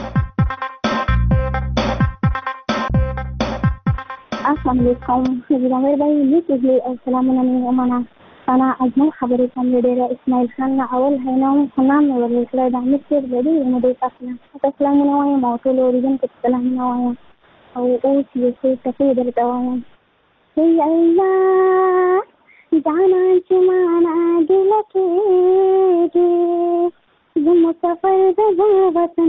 Speaker 12: السلام علیکم نجیب امیر بھائی لیکلی السلام علیکم انا اجمل خبرې کوم ډیره اسماعیل خان اول هینام خنام ورسره د امیر صاحب د دې مدې تاسو نه وایم او ټول اوریدونکو ته سلام نه وایم او اوس یې څه تفصیل درته وایم. ای الله جانا چې معنا دل کې زه مسافر د وطن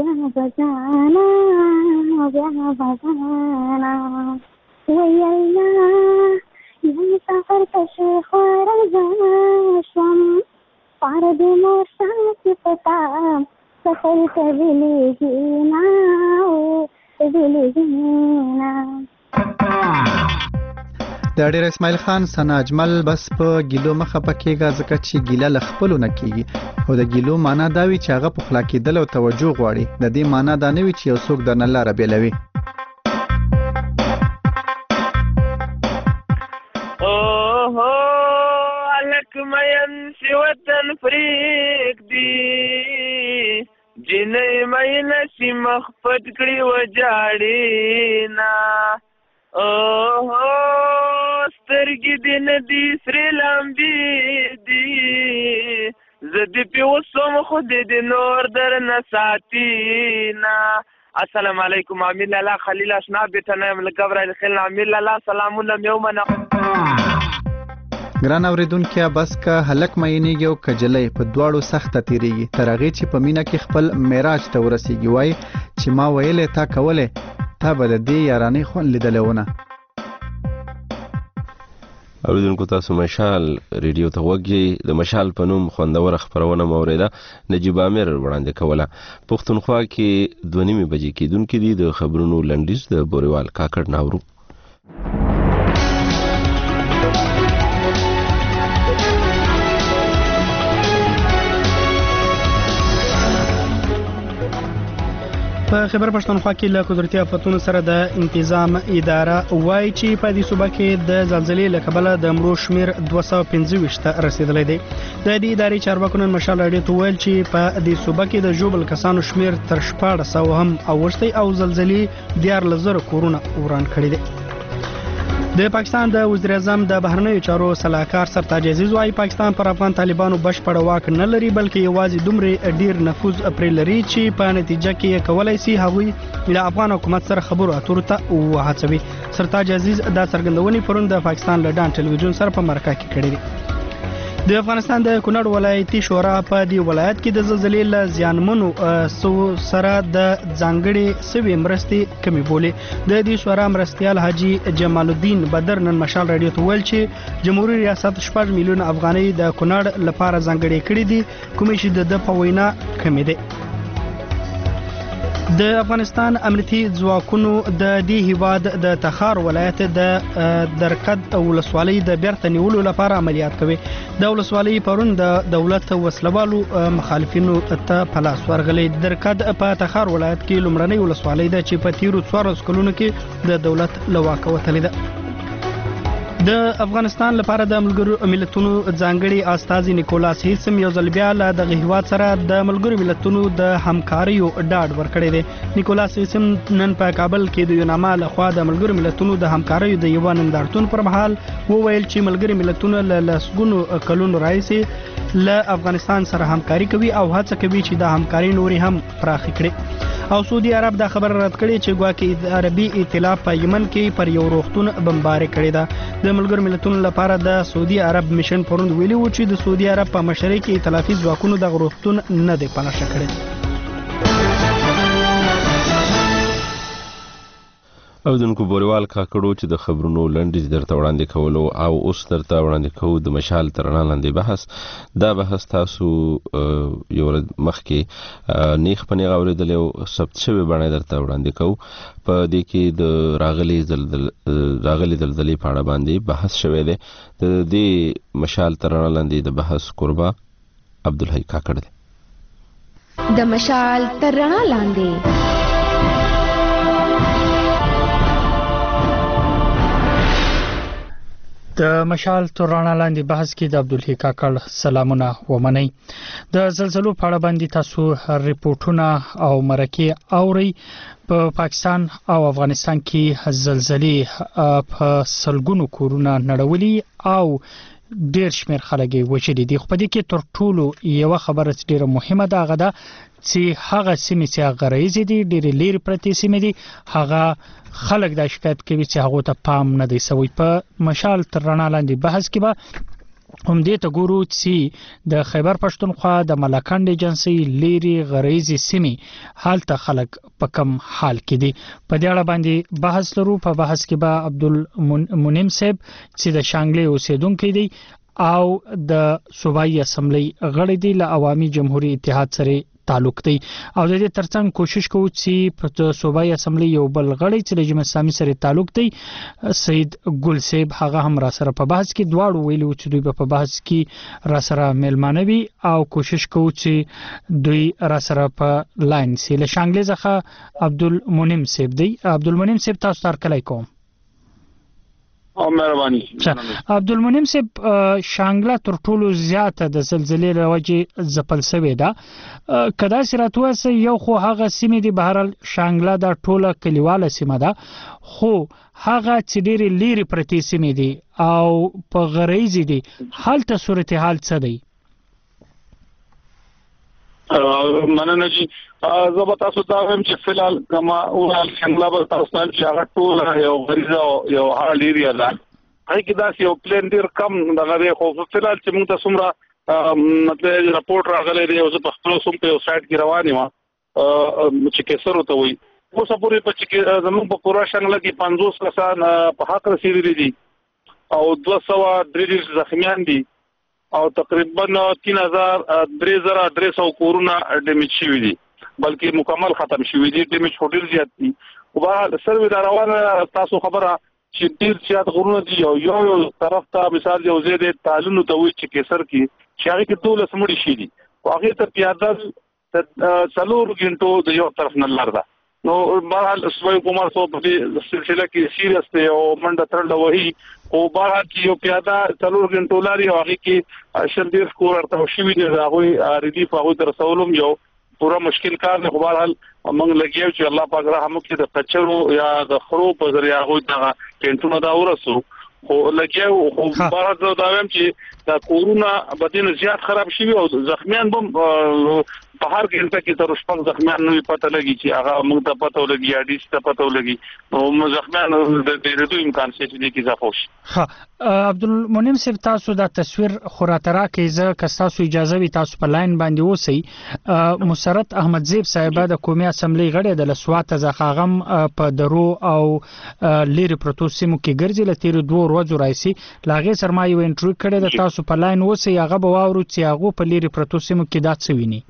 Speaker 12: بیا بزانا وی الله یو سفر کشی خورزا شم پار دی مرساتی پتا سفر تبیلیگینا
Speaker 9: د ډیر اسماعیل خان سنا اجمل بس په ګیلو مخه پکېږه ځکه چې ګیله لخپلو نه کیږي او د ګیلو معنا دا وی چې هغه په خلا کېدل او توجه غواړي. د دې معنا دا نه وی چې یو څوک درنه لاره بیلوي.
Speaker 13: مین سی وطن فریق دی جنې مین سی مخ پټ کړي و جاړي نا سترګې دې نه دي سرې لامبي دي زه دې پې وسوم خو دې نور درنه ساتي نا. السلام علیکم امیر لالا خلیل اشنا بیٹنه ملګری الخیل امیر لالا سلامونه میومنه.
Speaker 9: ګران اوریدونکو بس که هلک مینېږي او کجلې په دواړو سخته تیریږي تر هغې چې په مینه کې خپل معراج ته ورسیږي. وای چې ما ویلې تا کولې تا به د دې یارانې خوند لیدلی ونه.
Speaker 1: اوریدونکو تاسو مشال ریډیو ته وګورئ. د مشال په نوم خوندوره خبرونه مو اوریده نجیب امیر وړاندې کوله. پښتونخوا کې 2:30 بجې کېدونکې دي د خبرونو لنډیز د بوریوال کاکړ ناورو.
Speaker 2: په خیبر پښتونخوا کې له قدرتي آفتونو سره د انتظام اداره وایي چې په دې صوبه کې د زلزلې له کبله د مړو شمیر 225 ته رسیدلی دی. د دې ادارې چارواکو نن مشال راډیو ته ویل چې په دې صوبه کې د ژوبل کسانو شمیر تر 1400 هم اوښتی او زلزلې 14,000 کورونه وران کړي دي. د پاکستان د وزیر اعظم د بهرنیو چارو صلاحکار سرتاج عزیز وايي پاکستان پر افغان طالبانو بشپړ واک نه لري بلکې یوازې دومره ډیر نفوذ پرې لري چې په نتیجه کې کولای شي هغوی له افغان حکومت سره خبرو اترو ته وهڅوي. سرتاج عزیز دا څرګندونې پرون د پاکستان له ډان ټلویزیون سره په مرکه کې کړې دي. د افغانستان د کونړ ولایتي شورا په دې ولایت کې د زلزلې له زیانمنو سره د ځانګړي سوي مرستې کمی بولې. د دې شورا مرستیال حاجی جمال الدین بدر نن مشال راډیو ته ویل چې جمهوریت ریاست 4 میلیون افغانۍ د کونړ لپاره ځانګړي کړي دي کومې چې د په وینا کمی دي. د افغانستان امنیتي ځواکونو د دې هیواد د تخار ولایت د درکد ولسوالۍ د بیرته نیولو لپاره عملیات کوي. د ولسوالۍ پرون د دولت وسلوالو مخالفینو ته په لاس ورغلي. درکد په تخار ولایت کې لومړنۍ ولسوالۍ ده چې په تیرو 14 کلونو کې د دولت له واکه وتلې ده. د افغانستان لپاره د ملګرو ملتونو ځانګړي استازي نیکولاس هیسم یو ځل بیا له دغه هیواد سره د ملګرو ملتونو د همکاریو ډاډ ورکړی دی. نیکولاس هیسم نن په کابل کې د یوناما لخوا د ملګرو ملتونو د همکاریو د یو نندارتون پر مهال وویل چې ملګرو ملتونو له لسګونو کلونو راهیسې له افغانستان سره همکاري کوي او هڅه کوي چې د همکاري نوري هم پراخ کړي. او سعودي عرب دا خبر رد کړي چې ګواکې عربي ائتلاف په یمن کې پر یو روغتون بمباري کړی ده. د ملګرو ملتونو لپاره د سعودي عرب میشن پروند ویلي و چې د سعودي عرب په مشرۍ کې ائتلافي ځواکونو د روغتون نه دی پلشه کړی.
Speaker 1: او دونکو بوریوال کاکړو چې د خبرونو لنډیز درته وړاندې کولو او اوس درته وړاندې کوو د مشال تر رڼا لاندې بحث. دا بحث تاسو یو ورځ مخکې نیخ په نیغه اورېدلی او ثبت شوی بڼه درته وړاندې کوو. په دې کې د راغلي زلزلې په اړه باندې بحث شوی دی. د دې مشال تر رڼا لاندې د بحث قربا عبدالحی کاکړ دی.
Speaker 7: د مشال تر رڼا لاندې
Speaker 2: د مشال تر رڼا لاندې بحث کې د عبدالحی کاکړ سلامونه ومنئ. د زلزلو په اړه باندې تاسو ریپورتونه او مرکې اورئ. په پاکستان او افغانستان کې زلزلې په سلګونو کورونه نړولي او ډیر شمیر خلک وچلي دي. خو په دې کې تر ټولو یو خبره چې ډیره مهمه ده هغه ده چې هغه سیمې چې غریزي دي ډېر لري پرتې سیمې دي هغه خلک دا شکایت کوي چې هغه ته پام نه دی سوی. په مشال تر رڼا لاندې بحث کې به هم دې ته ګورو چې د خیبر پښتونخوا د ملکند ایجنسی لري غریزي سیمې حالت خلک په کم حال کې دي. په دې اړه باندې بحث لرو. په بحث کې به عبدالمنیم صاحب چې د شانګلې اوسیدونکو دی او د صوبایي اسمبلی غړی دی له عوامي جمهوریت اتحاد سره تعلق دی او د دې ترڅنګ کوشش کوو چې په صوبایي اسمبلی یو بل غړی چې د جمهوریت اسلامي سره تعلق دی سید ګل صاحب هغه هم را سره په بحث کې دواړو ویلو چې دوی په بحث کې را سره ملمانه وي او کوشش کوو چې دوی را سره په لاین سي. له شانګلې څخه عبدالمنیم صاحب دی. عبدالمنیم صاحب تاسو ته کله کوم
Speaker 20: او مهرباني.
Speaker 2: عبدالمنیم صاحب شانګله تر ټولو زیاته د زلزلې له وجې ځپل شوې ده. کدا سراتوه سه یو خو هغه سیمې دی بهرال شانګله د ټوله کلیواله سیمه ده خو هغه چې ډېرې لري پرتې سیمې دي او په غریزي دي حالت صورتحال څه دی؟
Speaker 20: مننه چې زه تاسو ته هم چې فلال کما او څنګه به تاسو چې هغه ټول یو غریزه یو حال ایریا ده هغه کې دا یو پلان ډیر کم دغه خو فلال چې موږ تاسو را مطلب راپورټ راغلی دی او زه په خپل سم په سایت کې روان یم چې کیسر وته وي اوس پورې په چې زموږ په پورا شنګل کې 500 کسان په حق رسیدلي دي او 233 زخمیان دي او تقریبا 3300 کورونه ډیمیج شوي دي بلکې مکمل ختم شوي دي. ډیمیج هوټل زیات دي او به سروي دا روانه تاسو خبره چې ډیر زیات غرونه دي یو طرف ته مثال یو زیاده تعلن ته وي چې کیسر کې شاغي کې ټول سمړي شي دي او هغه ته پیاده څلور غنټو د یو طرف نه لار ده نو بهرحال صوبایي حکومت په دې سلسله کې سیریس دی او منډه ترډه وهي او بهرحال چې یو پیاده 3 غنټو لري او هغه کې شل ډیر کور ورته شوی دی هغه ریلیف هغه تر رسولم یو پورا مشکل کار نه بهرحال موږ لګیو چې الله پاک رحم وکړي د کچرو یا د خرو په ذریعہ هغه دغه ټینټونه دا ورسو خو لګیو خو بهرحال دا وایم چې دا کورونا بدین زیات خراب شي او زخمیان هم په هر ګنټه کې تر شپږ زخمیان نو پته لګي چې هغه موږ ته پته ولګي یا دې ته پته ولګي نو زخمیان د ډېرو امکان شته چې کې اضافه وشي.
Speaker 2: ها عبدالمنعم صاحب تاسو دا تصویر خوراترا کې زه که تاسو اجازه وي تاسو په لاین باندې اوسئ. مسرت احمدزیب صاحب د قومي اسمبلی غړی د لسوات زخاغم په درو او لری پروتو سیمو کې ګرځي لتیر 2 ورځې راځي لاغه سرما یو انټرویو کړی د تاسو په لاین اوسئ هغه به واورو چې هغه په لری پروتو سیمو کې دا څه ویني.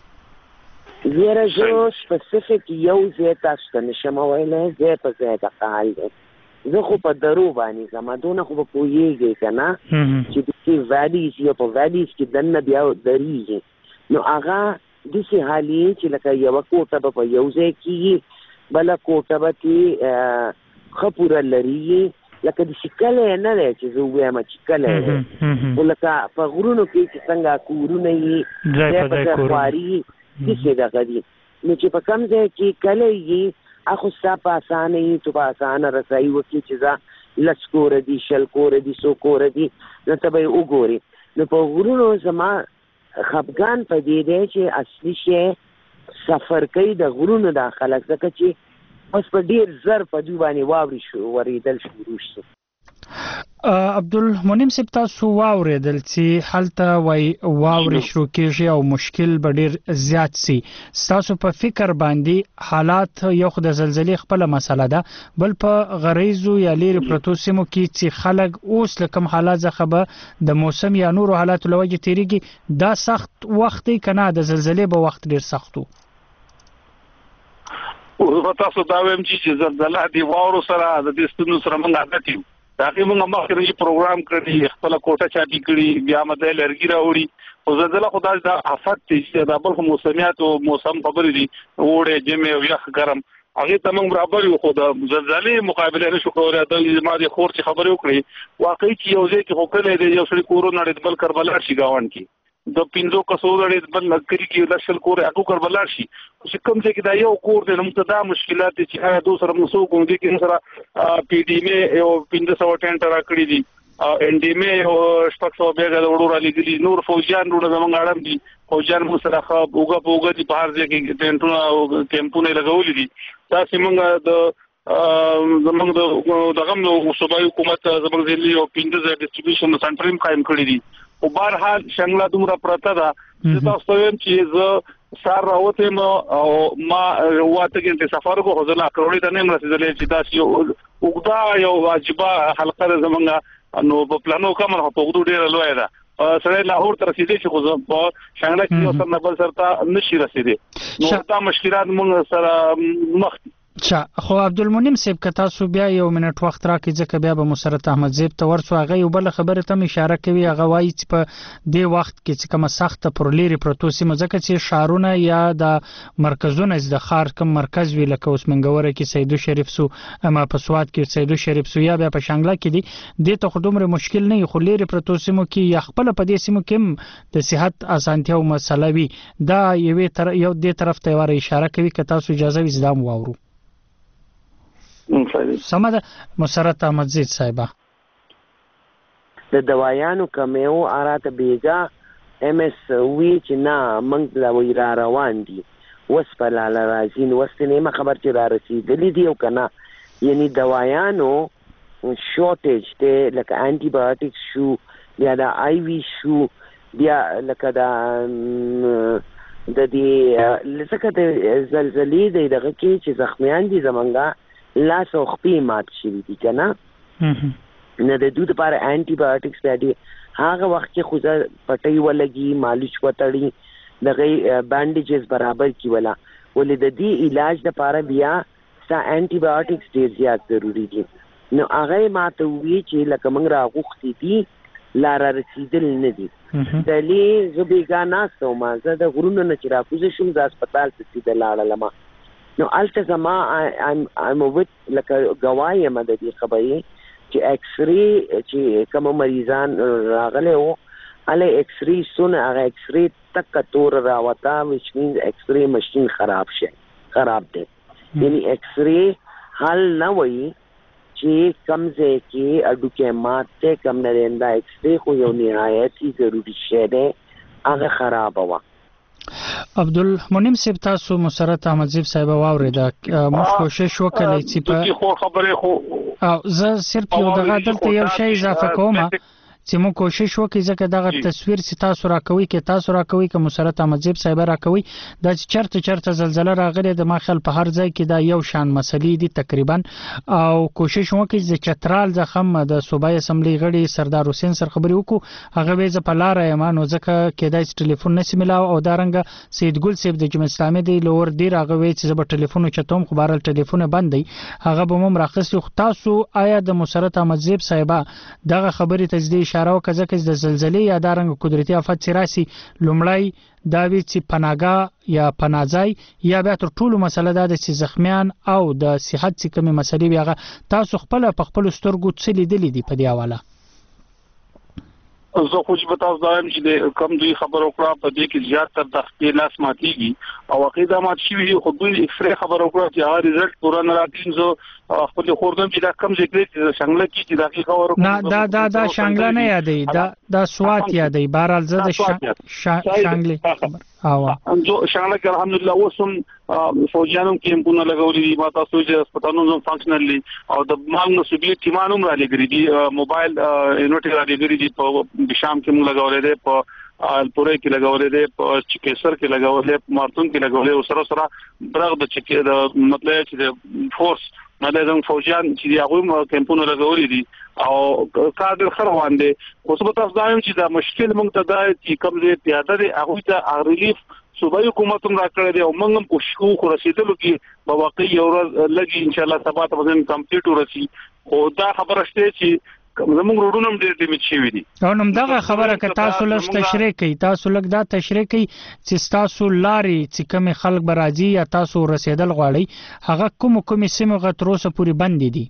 Speaker 21: زیره جو سپیسیفیک یو ځای تاسو ته نشم ویلی ځای په ځای د حال دی زه خو په درو باندې ځم دونه خو به پوهېږئ که نه چې داسې ویلیز یا په ویلیز کې دننه بیا درېږي نو هغه داسې حال یې چې لکه یوه کوټه به په یو ځای کېږي بله کوټه به ترې ښه پوره لرېږي لکه داسې کلی نه دی چې زه ووایم چې کلی دی خو لکه په غرونو کې چې څنګه کورونه یې ځای په ځای خواري کسی دغه دي نو چې په کم ځای کې کلی یې اخو ستا په اسانه یې تو په اسانه رسایي وکړي چې زه 10 کوره دي 6 کوره دي 100 کوره دي نو ته به یې وګورې نو په غرونو زما خفګان په دې دی چې اصلي شی سفر کوي د غرونو دا خلک ځکه چې اوس په ډېر زر په دوی باندې واورې ورېدل شروع شو.
Speaker 2: عبدالمنعم صاحب تاسو واورېدل چې هلته وای واورې شروع کېږي او مشکل به ډېر زیات سي تاسو په فکر باندې حالات یو خو د زلزلې خپله مسله ده بل په غریزو یا لرې پرتو سیمو کې چې خلک اوس له کوم حالات څخه به د موسم یا نورو حالاتو له وجې تېرېږي دا سخت وخت دی که نه د زلزلې به وخت ډېر سخت و.
Speaker 20: تاسو دا وایم چې زلزله دی واورو سره د دې ستونزو سره موږ عادت یو دا کې موږ مخکې پروګرام کړی خپل کوټه چاپی کړی بیا مده لرګي راوړي او زلزله خدای دا آفت چې دا بل موسمیات او موسم خبرې دي وړه جمع او یخ ګرم هغه ته موږ برابر یو خو د زلزلې مقابله نشو کولای د ما دي خور چې خبرې وکړي واقعي چې یو ځای کې هو کله دی یو سړي کورونه د بل کربلا شي گاون کې د 5 کسو د بل لګري کې د شل کور اګو کربلا شي چې کوم ځای کې دا یو کور دی نو موږ دا مشکلات دي چې هغه دوسر موږ سو کوم دي کې سره پی ډی مې یو 500 ټینټ راکړي دي ان ډی مې او شپږ بیګه د وړو را لګلي نور فوجان وړو زمونږ اړم دي فوجان مو سره خو اوګه دي په هر ځای کې ټینټونه او کیمپونه لګولې دي تاسو موږ د زمونږ دغه نو صوبایي حکومت زمونږ ځلې او 15 ډیسټریبیوشن سنټر قائم کړی دي او بهرحال شنګلا دومره پرته ده چې تاسو وایم چې زه سار راوته او ما واته کې سفر کو غزلا کروڑی ته نه رسیدلې چې تاسو یو وګدا یو واجبہ حلقه زمونږ نو په پلانو کوم په وګړو ډیر لوی ده سره لاهور ته رسیدي چې خو په شنګلا کې اوس نه بل سره نشي رسیدي نو دا مشکلات موږ سره مخ
Speaker 2: خو عبدالمنعم صاحب که تاسو بیا یو منټ وخت راکړئ ځکه بیا به مسرت احمدزیب ته ورسو هغه یو بله خبرې ته اشاره کوي هغه وایي چې په دې وخت کې چې کومه سخته پر لرې پرتو سیمو ځکه چې ښارونه یا د مرکزونه د ښار کوم مرکز وي لکه اوس منګوره کې سیدو شریف سو اما په سوات کې سیدو شریف سو یا بیا په شانګله کې دي دې ته خو دومره مشکل نه وي خو لرې پرتو سیمو کې یا خپله په دې سیمو کې د صحت اسانتیا او مسله وي دا یو دې طرف ته یوه اشاره کوي که تاسو اجازه وي زه هم واورو. سمه مسرت احمدزیب صاحبه
Speaker 21: د دوايانو کمیو اراته بیگا ام اس وی چې نه منګ لا وی را روان دي وس په لاله راځي نو وستنه خبر چې را رسیدلې دی او کنه یعنی دوايانو شورټیج ته لکه انټي بایوټیک شو بیا د آی وی شو بیا لکه د دې لکه د زلزلې دغه کې چې زخمیان دي زمونږه لاس او خپې مات شوي دي که نه نه د دوی دپاره انټي بایوټکس بیا دي هغه وخت کې خو زه پټۍ ولګي مالش وتړي دغه بانډیجز برابر کړي ولا ولې د دې علاج دپاره بیا ستا انټي بایوټکس ډېر زیات ضروري دي نو هغه ماته وویل چې لکه موږ راغوښتي دي لا را رسېدل نه دي دلې زه بېګا ناسته وم زه د غرونو نه چې راکوزه شوم زه هسپتال ته سیده لاړلم نو الته زما I'm with لکه گواهی یم د دې خبرې چې ایکس ری چې کوم مریضان راغله وو اله ایکس ری سونه هغه ایکس ری تک تور راوتا which means ایکس ری ماشين خراب دی یعنی ایکس ری حل نه وي چې کمزې کې اډو کې ماته کم نه رنده ایکس ری خو یو نهایتي ضروري شی دی هغه خراب و.
Speaker 2: عبدالمنعم صاحب تاسو مسرت احمدزیب صاحب واوریدا موږ کوشش وکړی چې په
Speaker 20: خبره خو
Speaker 2: زه صرف یو دغه دلته یو شی اضافه کوم چې موږ کوشش وکړو ځکه دغه تصویر چې تاسو راکوي کې که مسرت احمدزیب صاحب راکوي دا چې چرته زلزلہ راغلی د ما خیال په هر ځای کې دا یو شان مسلې دي تقریبا او کوشش وکړو چې چترال زخم د صوبایي اسمبلی غړي سردار حسین سره خبرې وکړو هغه ویزه په لار ایمانو ځکه کېدای چې ټلیفون نسی ملاو او دارنګ سید ګل صاحب د جمهوریت اسلامي دی لور دی هغه وی چې به ټلیفون چتوم خو بهر ټلیفون بند دی هغه به مم راخصي تاسو آیا د مسرت احمدزیب صاحب دغه خبرې تجدید اشاره وکړه چې د زلزلې یا دارنګ قدرتي آفت سراسي لومړی دا وی چې پناګه یا پناځای یا بیا تر ټولو مسله دا د زخمیان او د صحت څخه کومه مسلې بیاغه تاسو خپل سترګو څه لیدلې دي په دی حواله
Speaker 20: زه خو چې تاسو دایم چې کم دوی خبر وکړه په دې کې زیات تر د اختلاس ماتيږي او عقیده مات شي خو دوی اکسره خبر وکړه چې هغه رزلټ پورا نه راځي زه خپل خوردم چې دا کم ذکر چې څنګه کې چې دا خبر وکړه
Speaker 2: دا شانګله نه یادې دا سوات یادې بهرال زه د شانګله خبر او
Speaker 20: جو شانګله کې الحمدلله اوسم فوجانو کې په لګولې دي ما تاسو چې هسپتالونو فنکشنلی او د مالونو سګلې ټیمانو را لګري دي موبایل انورټر را لګري دي په شام کې موږ لګولې دي په الپورې کې لګولې دي په چکسر کې لګولې په مارتون کې لګولې او سره برغ د چکه د مطلب چې د فورس مدام فوجان چې هغه کمپونه لګولې دي او کار خروان دي خو څه تاسو دایم چې دا مشکل موږ ته دا چې کوم دې پیاده دي هغه ته ریلیف صوبایي حکومت هم راکړی دی او موږ هم کوشش کوو رسیدلو کې په واقعي یو لګي ان شاء الله سبا ته به کمپلیټ ورسي خو دا خبره شته چې زموږ روډونه هم ډېر ډیمیج شوي دي
Speaker 2: او نو دغه خبره که تاسو لږ تشریح کړئ چې تاسو لارې چې کوم خلک به راځي یا تاسو رسیدل غواړئ هغه کوم سیمه غتروسه پوری بند دي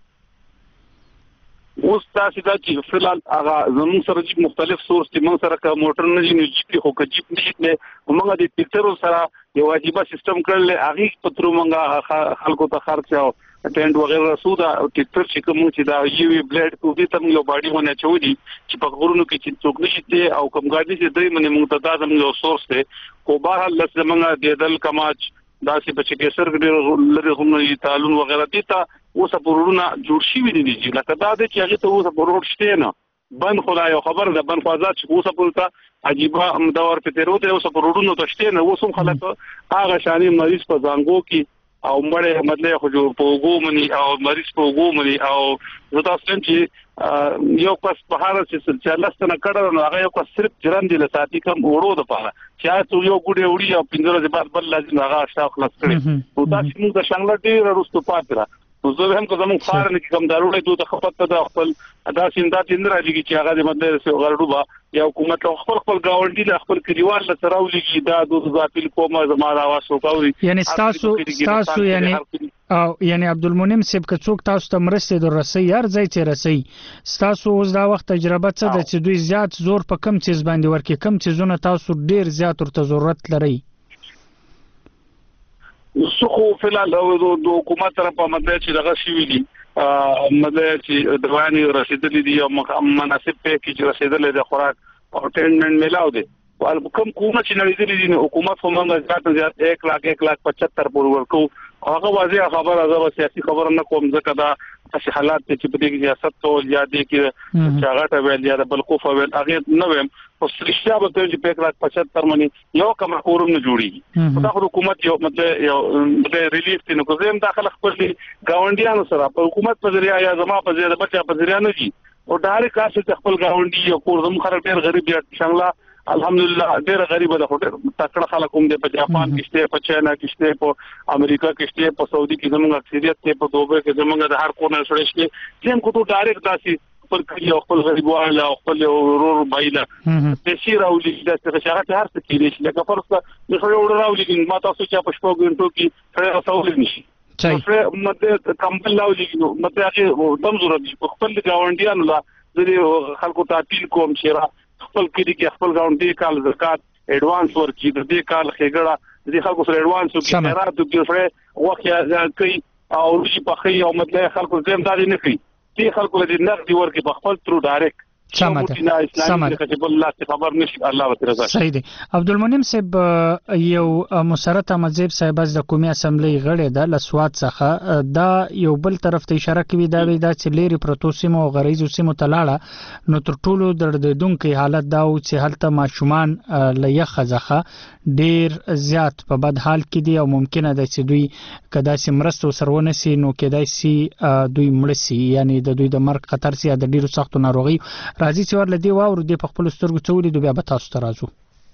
Speaker 20: اوس تاسو دا چې فلال هغه زموږ سره چې مختلف سورس دي موږ سره کوم موټر نه جنې چې خو کجیب نشته موږ د ټیکټرو سره یو واجبہ سیستم کړل هغه پترو موږ خلکو ته خرچاو ټینډ وغیرہ سودا ټیکټر چې کوم چې دا یو بلیډ کو دي تم یو باډي ونه چودي چې په غورونو کې چې څوک نشته او کوم ګاډي چې درې منې موږ ته دا زموږ سورس دی کو بهر لږ موږ د دل کماچ دا چې په چکسر کې لري هم تعالون وغیرہ دي تا اوس په ورونه جوړ شي وي دي لکه دا د چې هغه ته اوس په ورور شته نه بند خدای خبر ده بند خواځه چې اوس په تا عجيبه مدور په تیرو ته اوس په ورونو تشته نه اوس هم خلک هغه شاني مریض په زنګو کې او مړې مطلب خو جو په وګومني او مریض په وګومني او زه تاسو چې یو کس په هغه چې لستنه کړه نو هغه یو کس صرف جرم دي لساتي کم وړو د پاره چې تاسو یو ګډه وړي او پنځه بعد بل لازم هغه اشتاق خلاص کړي او تاسو موږ د شنګل ډیر رستو پاتره نو زه هم کوم خار نه کوم دارونه دوه خپل ته خپل ادا سیندا تیندر راځي چې هغه د مدد سره غړډوبا یا حکومت خپل گاونډي له خپل کلیوال له تراولېږي دا د ځاپل کومه زماره आवाज وکاوري
Speaker 2: یعنی تاسو یعنی عبدالمنعم صاحب که څوک تاسو ته مرسته درسي هر ځای چې رسي تاسو اوس دا وخت تجربه څه ده چې دوی زیات زور په کم چیز باندې ورکې کم چیزونه تاسو ډیر زیات ورته ضرورت لري
Speaker 20: سخو فلال د حکومت طرف په مدد چې دغه شي ویلي مدد چې دواني رسیدلې دي او مناسب پیکیج رسیدلې د خوراک او ټرینمنت ملاو دي کوم کومه چې نړیدلې دي حکومت هم زیات 1,75,000 پور ورکو هغه واضح خبره ده سیاسي خبره نه کوم ځکه دا چې حالات چې په دې کې سیاست او یا دې کې چاغټه ویل یا بل کوفه ویل هغه نه ویم او سرشتیا به چې 1,75,000 منی یو کوم کورم نه جوړیږي دا حکومت یو مطلب یو ریلیف تنو کوم داخله خپل گاونډیانو سره په حکومت په ذریعہ یا زما په ذریعہ بچا په ذریعہ نه دي او ډایرکټ کار چې خپل گاونډي یو کور زموږ خلک ډېر غریب دي څنګه الحمدلله ډېر غریب ده خو ډېر تکړه خلک هم دي په جاپان کې شته په چاینا کې شته په امریکا کې شته په سعودي کې زموږ اکثریت ته په دوبه کې زموږ د هر کورنر سره شته زم کو ته ډایرکټ داسي خپل کلی او خپل غریبواله او خپل ورور بایله پیسې راولي د څه هر څه کېږي لکه فرض د خړوړ راولي ما تاسو چې په شپږ غنټو کې سره راولي نشي چې مته کمبل راولي نو مته هغه دم ضرورت دي خپل ګاونډیانو لا د خلکو ته اپیل کوم چې خپل کلی کې خپل ګاونډي کال زکات ایڈوانس ورکی د دې کال خېګړه د خلکو سره ایڈوانس او خیرات کې سره وخت کوي او شي په خي او مطلب خلکو زم داري نه کوي چې خلکو له نقد ورکې په خپل ترو ډایرکټ سمته الله خبر نشي الله وتعالى
Speaker 2: صحیح دی عبدالمنعم صاحب یو مسرت مذهب صاحب د قومي اسمبلی غړی د لسوات څخه دا یو بل طرف ته اشاره کوي دا چې لری پروتو سیمو او غریزو سیمو تلاړه نو تر ټولو دردونکو حالت دا او چې هلته ماشومان لایخه ځخه ډیر زیات په بد حال کې دي او ممکنه ده چې دوی کدا سمرستو سرونه سي نو کېدای سي دوی مړسي یعنی د دوی د مرګ خطر سي د ډیرو سختو ناروغي راځي چې ورلدي واور د په خپل سترګو څولې دوی بیا تاسو ته راځو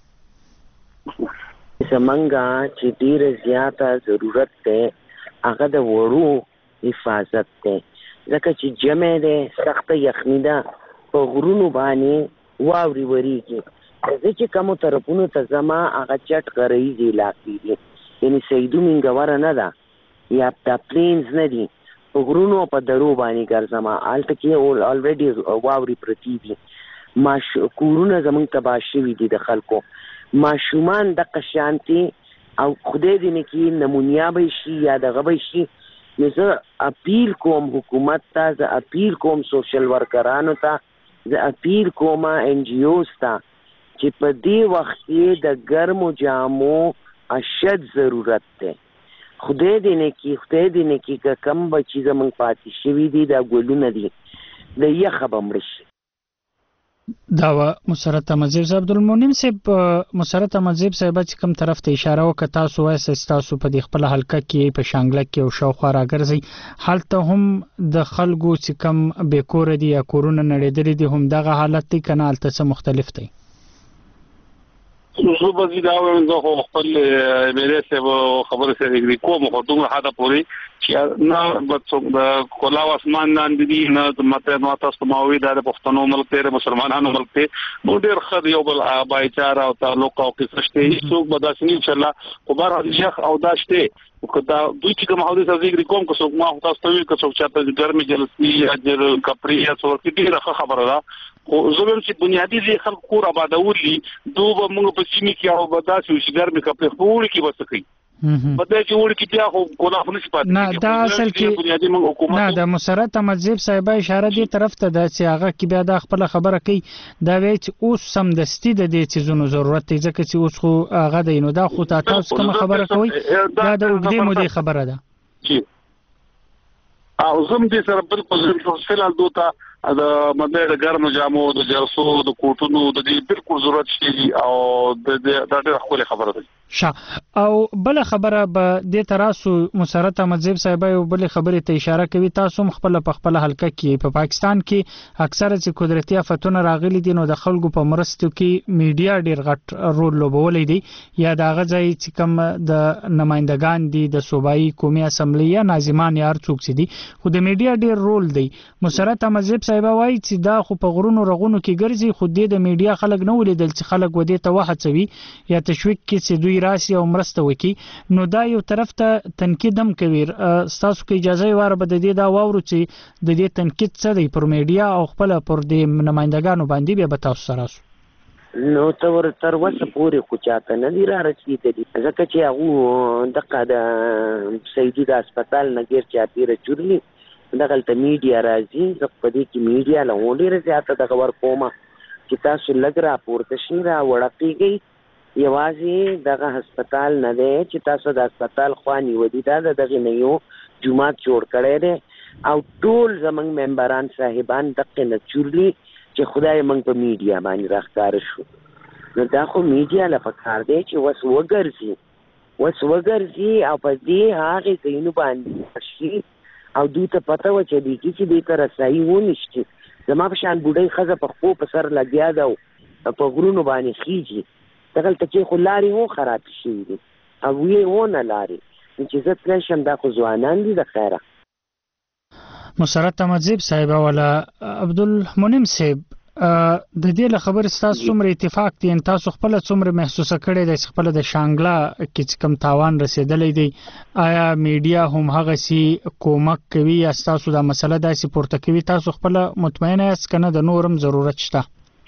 Speaker 21: زمونږه چې ډیر زیاته ضرورت ده هغه د وړو حفاظت ده ځکه چې جمع ده سخت یخنی ده په غرونو باندې واوري وریږي زه چې کوم طرفونو ته زما هغه چټ غریزي علاقې دي یعنی سیدو منګوره نه ده یا د پلینز نه دي په غرونو په درو باندې ګرځما الته کې الریډي واوري پرتی دي کورونه زمونږ تباه شوي دي د خلکو ماشومان د قشانتي او خدای دې نه کې نمونیا به شي یا دغه به شي نو زه اپیل کوم حکومت ته زه اپیل کوم سوشل ورکرانو ته زه اپیل کوم ان جی اوز ته چې په دې وخت کې د ګرمو جامو اشد ضرورت ده خدای دې نه کې کم بچی زمونږ پاتې شوي دي دا ګلونه دي د یخه به مړه شي
Speaker 2: دا مسرت مذهب صاحب عبدالمنعم صاحب مسرت مذهب صاحب چې کوم طرف ته اشاره وکړه تاسو وایي تاسو په دې خپل حلقه کې په شانګله کې او شاوخوا راګرځي حالته هم د خلکو چې کوم بیکور دي یا کورونه نړیدلې دي هم دغه حالت دی کنه الته څه مختلف دی
Speaker 20: زه به دا وایم زه خپل مېره سره خبره سره کوم خو دوه حدا پوری چې نه بڅوک د کولاو اسمان نه دي نه ماته تاسو ماوي د پښتنو ملک ته مسلمانانو ملک ته نو ډېر خد یو بل بایچاره او تعلق او قصشته څوک بداسنی ان شاء الله خو بار شیخ او داشته کدا دوی چې کوم حدیث ذکر کوم کو څوک ما تاسو ته ویل کو څوک چاته ګرمي جلسي اجر کپری یا څوک دې خبره ده خو زموږ چې بنیادی دي خلک کور آبادولي دوه موږ په سیمه کې او بداسي چې ګرمي کپری خوري کې وسکي بده چې وړ کې بیا خو کولا خو نشي پاتې
Speaker 2: نه دا اصل کې نه د مسرت مذهب صاحب اشاره دي طرف ته د چې هغه کې بیا د خپل خبره کوي دا وی چې اوس سم دستی د دې چیزونو ضرورت دی ځکه چې اوس خو هغه دی نو دا خو تاسو کوم خبره کوي دا د وګړي مو دی خبره ده
Speaker 20: او زم دې سره بالکل فلال دوته د مده ګرم جامو د جرسو د کوټونو د دې بالکل ضرورت شي او د ډېر خپل خبره ده
Speaker 2: او بل خبره به د تراسو مسرت مذهب صاحب او بل خبره ته اشاره کوي تاسو خپل په خپل حلقه کې په پاکستان کې اکثره چې قدرتي آفتونه راغلي دي نو د خلکو په مرستو کې میډیا ډیر غټ رول لوبولې دي یا د غځای چې کوم د نمائندگان دي د صوبایي قومي اسمبلی یا ناظمان یا څوک دي خو د میډیا ډیر رول دی مسرت مذهب صاحب وايي چې دا خو په غرونو رغونو کې ګرځي خو د میډیا خلک نه ولیدل چې خلک ودی ته وهڅوي یا تشویق کې چې دوی راسي او مرسته وکي نو دا یو طرف ته تنقید هم کوي تاسو کې اجازه واره بده دي دا واورو چې د دې تنقید څه دی پر میډیا او خپل پر د نمائندګانو باندې به تاسو سره
Speaker 21: نو تر وسه پورې خو چاته نه دی را رسیدلی ځکه چې هغه دغه د سیدي د هسپتال نه غیر چاپیره چورلی دغه ته میډیا راځي زه په دې کې میډیا له ډېره زیاته دغه ورکومه چې تاسو لږ راپورته شئ را وړاندې یوازې دغه هسپتال نه دی چې تاسو د هسپتال خوا نیولي دا دغه نه یو جومات جوړ کړی دی او ټول زموږ ممبران صاحبان دغه نه چورلي چې خدای موږ په میډیا باندې راښکاره شو نو دا خو میډیا له پکار دی چې وګرځي او په دې هغې ځایونو باندې شي او دوی ته پته وه چې دې کې چې دې ته رسایي ونشي زما په شان بوډۍ ښځه په خپو په سر لګیا ده او په غرونو باندې خیږي دغلته چې خو لارې و خراب شوي دي او یې ونه لارې چې زه تلی شم دا خو ځوانان دي د خیره
Speaker 2: مسرت مجيب صاحب ولا عبدالمنعم صاحب د دې له خبر تاسو څومره اتفاق دي تاسو خپل څومره محسوسه کړی د خپل د شانګلا کې کم تاوان رسیدلې دی آیا میډیا هم هغه سي کومک کوي یا تاسو دا مسله داسې پورته کوي تاسو خپل مطمئنه یاست کنه د نورم ضرورت شته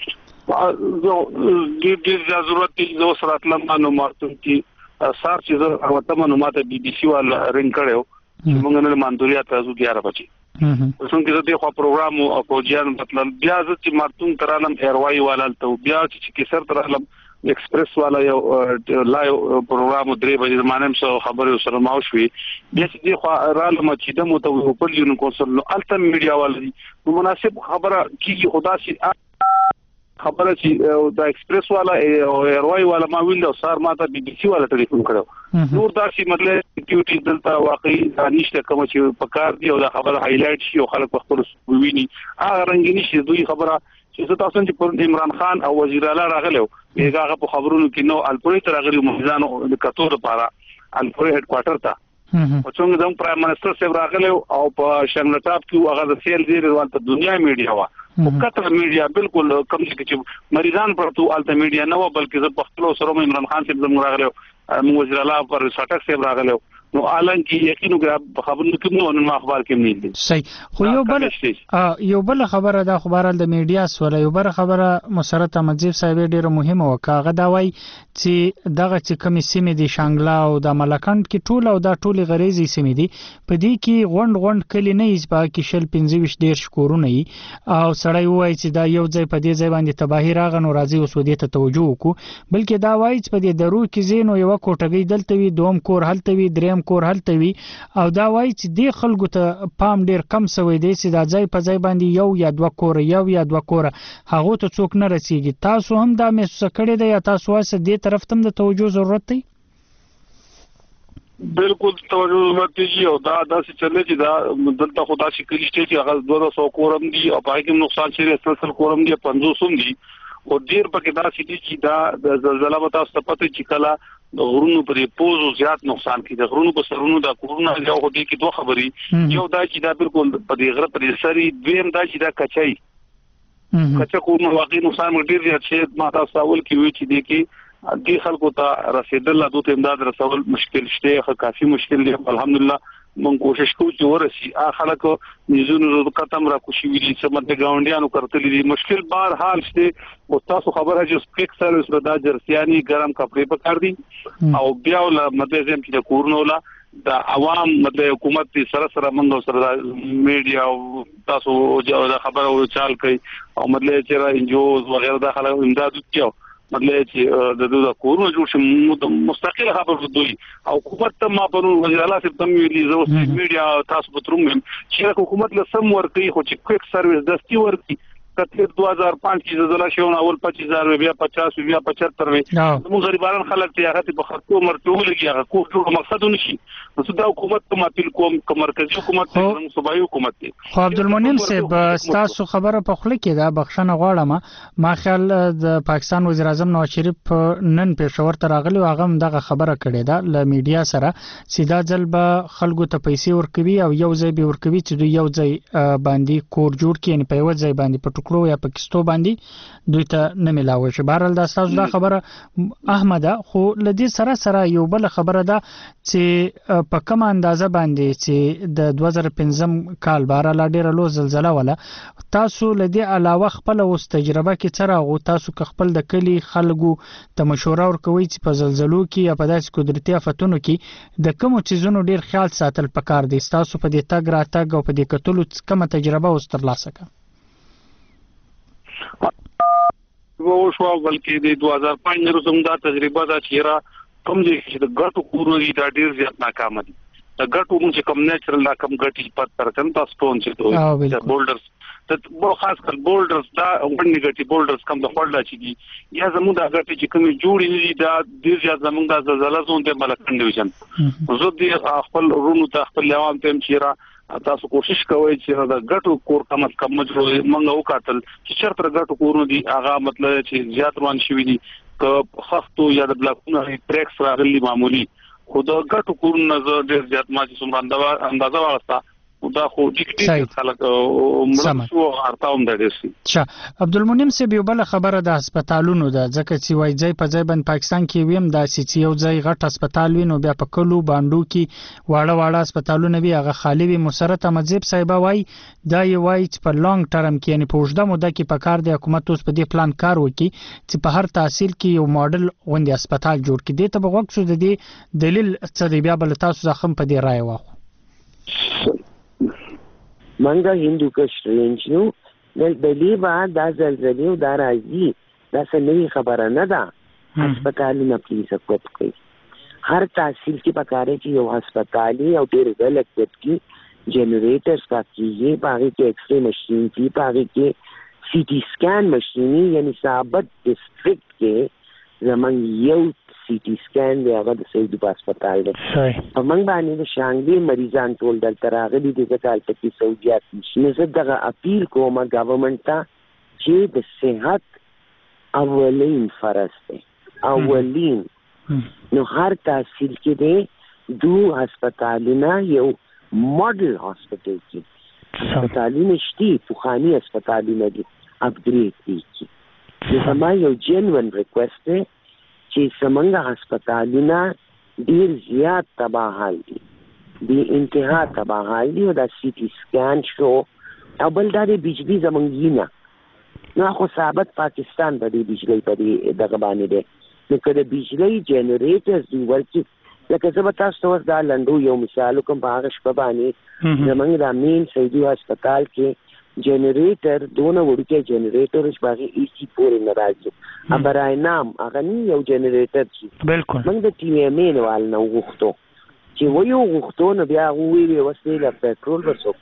Speaker 20: ډېر ضرورت دی زه سره تلم معلومات کی سار چې هغه معلومات بي بي سي ول رنګ کړو چې موږ نه ماندوریا تاسو 11 بجې څنګه چې دا پروګرام او پروژه مطلب بیا چې مارتون ترالم ایروای والا ته بیا چې کیسر ترالم ایکسپریس والا یو لایو پروګرام درې بجې زمانه سو خبرو سره ماو شوې بیا چې خو رالم چې د مو ته په یو کونسل نو الته میډیا والا مناسب خبره کیږي خدا سي خبره چې دا ایکسپریس والا او ایروای والا ما ویل او سار ماته بي بي سي والا ټلیفون کړو نور دا چې مطلب سکیورټي دلته واقعي نشته کوم چې په کار دی او دا خبره هایلایټ شي او خلک په خپل ویني هغه رنګینی شي دوی خبره چې تاسو چې پر عمران خان او وزیر اعلی راغلو هغه په خبرونو کې نو الپوري تر راغلي مخزانو د کتور لپاره الپوري هډ کوارټر ته او څنګه د پرایم منسٹر صاحب راغلو او په شنګټاپ کې هغه د سیل دی ورته دنیا میډیا وا او کتر میډیا بالکل کم چې مریضان پرتو الته میډیا نه و بلکې زه په خپل سره عمران خان صاحب زموږ راغلو وزیر اعلی پر سټک صاحب راغلو نو الان کې یقینو خبرونه کوم نو اخبار کې نه دي
Speaker 2: صحیح خو یو بل خبره د خبره د میډیا سره یو بل خبره مسرت مجيب صاحب ډیره مهمه وکړه دا وای چې دغه چې کمی سیمې دي شانګلا او د ملکند کې ټول او دا ټول غریزي سیمې دي په دې کې غوند کلی نه ایز با کې شل 15 ډیر شکورونه او سړی وای چې دا یو ځای په دې ځای باندې تباہی راغنو راځي اوس ودې ته توجه وکړو بلکې دا وای چې په دې درو کې زینو یو کوټګي دلته وي دوم کور هلته وي دریم کور هلته وي او دا وای چې د خلکو ته پام ډیر کم سوی دی چې دا ځای په ځای باندې یو یا دوه کور هغه ته څوک نه رسیږي تاسو هم دا محسوس کړی دی یا تاسو واسه دې طرف ته د توجه ضرورت دی
Speaker 20: بالکل توجه ضرورت دی او دا چې چلې چې دا دلته خدا شکل شته چې هغه 200 کورم دي او پای کې نقصان شي 80 کورم دي 500 دي او ډیر پکې دا چې دا د زلزلہ وتا ستپته چې کلا د غرونو پرې پوزو زیات نقصان کوي د غرونو په سرونو د کورونه یو هدي کې دوه خبري یو دا چې دا بالکل په دې غره پرې سری دویم دا چې دا کچای کچا کورونه واقعي نقصان ډیر زیات شي ما تاسو اول کې وی چې دي کې دې خلکو ته رسیدل د امداد رسول مشکل شته کافي مشکل دی الحمدلله مونږ کوشش کوو چې ورسي خلک نيزونو ختم را کوشي ویلي چې مده گاونډیانو کړتلې دي مشکل بار حال شته او تاسو خبره چې سپیک سرویس ردا جرسیانی ګرم کپڑے پکار دي او بیا ول مده زم چې کورنو لا د عوام مده حکومت سره منګو سره میډیا او تاسو او خبره او چال کوي او مطلب چې را انجوز وغیرہ د خلک امداد وکړي مطلب چې د کورونو جوړ شي مستقل خبر دوی او حکومت ته ما په وزیر اعلی صاحب تم ویلي زو میډیا تاسو په تروم چې حکومت له سم ورکي خو چې کویک سرویس دستي ورکي کتل 2005 کې زلزلہ شو نو اول 25000 بیا 50 بیا 75 نو غریبان خلک ته هغه په خرطو مرتو لګي هغه کوټو مقصد نشي نو دا حکومت ته ماپیل کوم مرکزی حکومت ته صوبایي حکومت ته
Speaker 2: خو عبدالمنعم صاحب تاسو خبره په خله کې دا بخښنه غواړم ما خیال د پاکستان وزیر اعظم نواز شریف نن پېښور ته راغلی او هغه دغه خبره کړې ده ل میډیا سره سیدا ځل به خلکو ته پیسې ورکوي او یو ځای به ورکوي چې دوی یو ځای باندې کور جوړ کړي ان په یو ځای باندې په ټکړو یا پاکستان باندې دوی ته نه ملاوي شي بهرال دا تاسو دا خبره احمد خو لدی سره یو بل خبره ده چې په کوم اندازه باندې چې د 2015 کال بهرال ډیره لو زلزلہ ولا تاسو لدی علاوه خپل اوس تجربه کې څراغ تاسو خپل د کلی خلکو ته مشوره ورکوي چې په زلزلو کې یا په داسې قدرتي آفتونو کې د کوم چیزونو ډیر خیال ساتل پکار دي تاسو په دې تګ راتګ او په دې کتلو کومه تجربه اوس ترلاسه کړه
Speaker 20: وو شو بلکې د 2005 نه زموږه تجربه دا چیرې کوم چې د ګټو کورونه دا ډیر زیات ناکام دي د ګټو چې کوم نیچرل لا کوم ګټي پات ترڅن تاسو په انځ ته بولډرز ته بل خاص کل بولډرز دا ورنی ګټي بولډرز کوم د خړل چي دي یا زموږه ګټي چې کوم جوړې دي دا ډیر زیات زموږه زلزلہ زون ته ملکند ډیویژن زه دې خپل رونو ته خپل عوام ته چیرې تاسو کوشش کوئ چې دا ګټو کور کم از کم مجرو منغه وکاتل چې چرته ګټو کورونه دي هغه مطلب چې زیات روان شوی دي که خفتو یا د بلاکونو ټریکس راغلي معمولی خو دا ګټو کورونه ډېر زیات ما چې څومره اندازه واغسته دا خو ډیکټیټ خلک مرسو ارتاوم د دې
Speaker 2: شه عبدالمنعم صاحب یو بل خبره د هسپتالونو ده ځکه چې وای ځای په ځای باندې پاکستان کې ویم دا چې یو ځای غټ هسپتال وینو بیا په کلو باندو کې واړه هسپتالونه وی هغه خالی وي مسرت مذهب صاحب وای دا یو وای چې په لانګ ټرم کې یعنی په وجده موده کې په کار د حکومت اوس په دې پلان کار وکړي چې په هر تحصیل کې یو ماډل غوندي هسپتال جوړ کړي د ته بغوښ د دې دلیل څه دی بیا بل تاسو زخم په دې رائے واخو
Speaker 21: منګه هندوکش رینج نو د دلی بعد د زلزلې او د راځي دا څه خبره نه ده هسپتالونه پلیز کوټ کوي هر تحصیل کې پکاره چې یو هسپتالي او ډېر ویل اکوپډ کی جنریټرز پکې پاره کې ایکس ری ماشين کې پاره کې سی ټي سکین ماشين یعنی ثابت ډسټریکټ کې زمون یو سی ټي سکین دی هغه د سید په هسپتال دی په موږ باندې د شانګي مریضان ټول دلته راغلي دي چې کال ته سہولیات نشي زه دغه اپیل کوم ګورنمنت ته چې د صحت اولین فرض دی اولین نو هر تحصیل کې دی دو هسپتالونه یو ماډل هسپتال کې هسپتالونه شتي پوخانی هسپتالونه دي اپګریډ دي چې زما یو جنوین ریکوست دی چې سمنګ هسپتالونه ډیر زیات تباہ حال دي د انتها تباہ حال دي او د سی ټي سکین شو او بل د بجلی زمنګینا نو خو ثابت پاکستان باندې بجلی په دغه باندې ده نو کله بجلی جنریټرز دی ورکی لکه زه به تاسو ته دا لنډو یو مثال کوم په هغه شپه باندې زمنګ د مین سیدی هسپتال کې جنریټر دونه وړکه جنریټر شپږی ای سی پورې ناراضي ابرای نام هغه یو جنریټر چې
Speaker 2: بالکل
Speaker 21: موږ د ټي ام ای نوال نو غوښتو چې ویو غوښتو نو بیا وی وسیله پټرول ورسو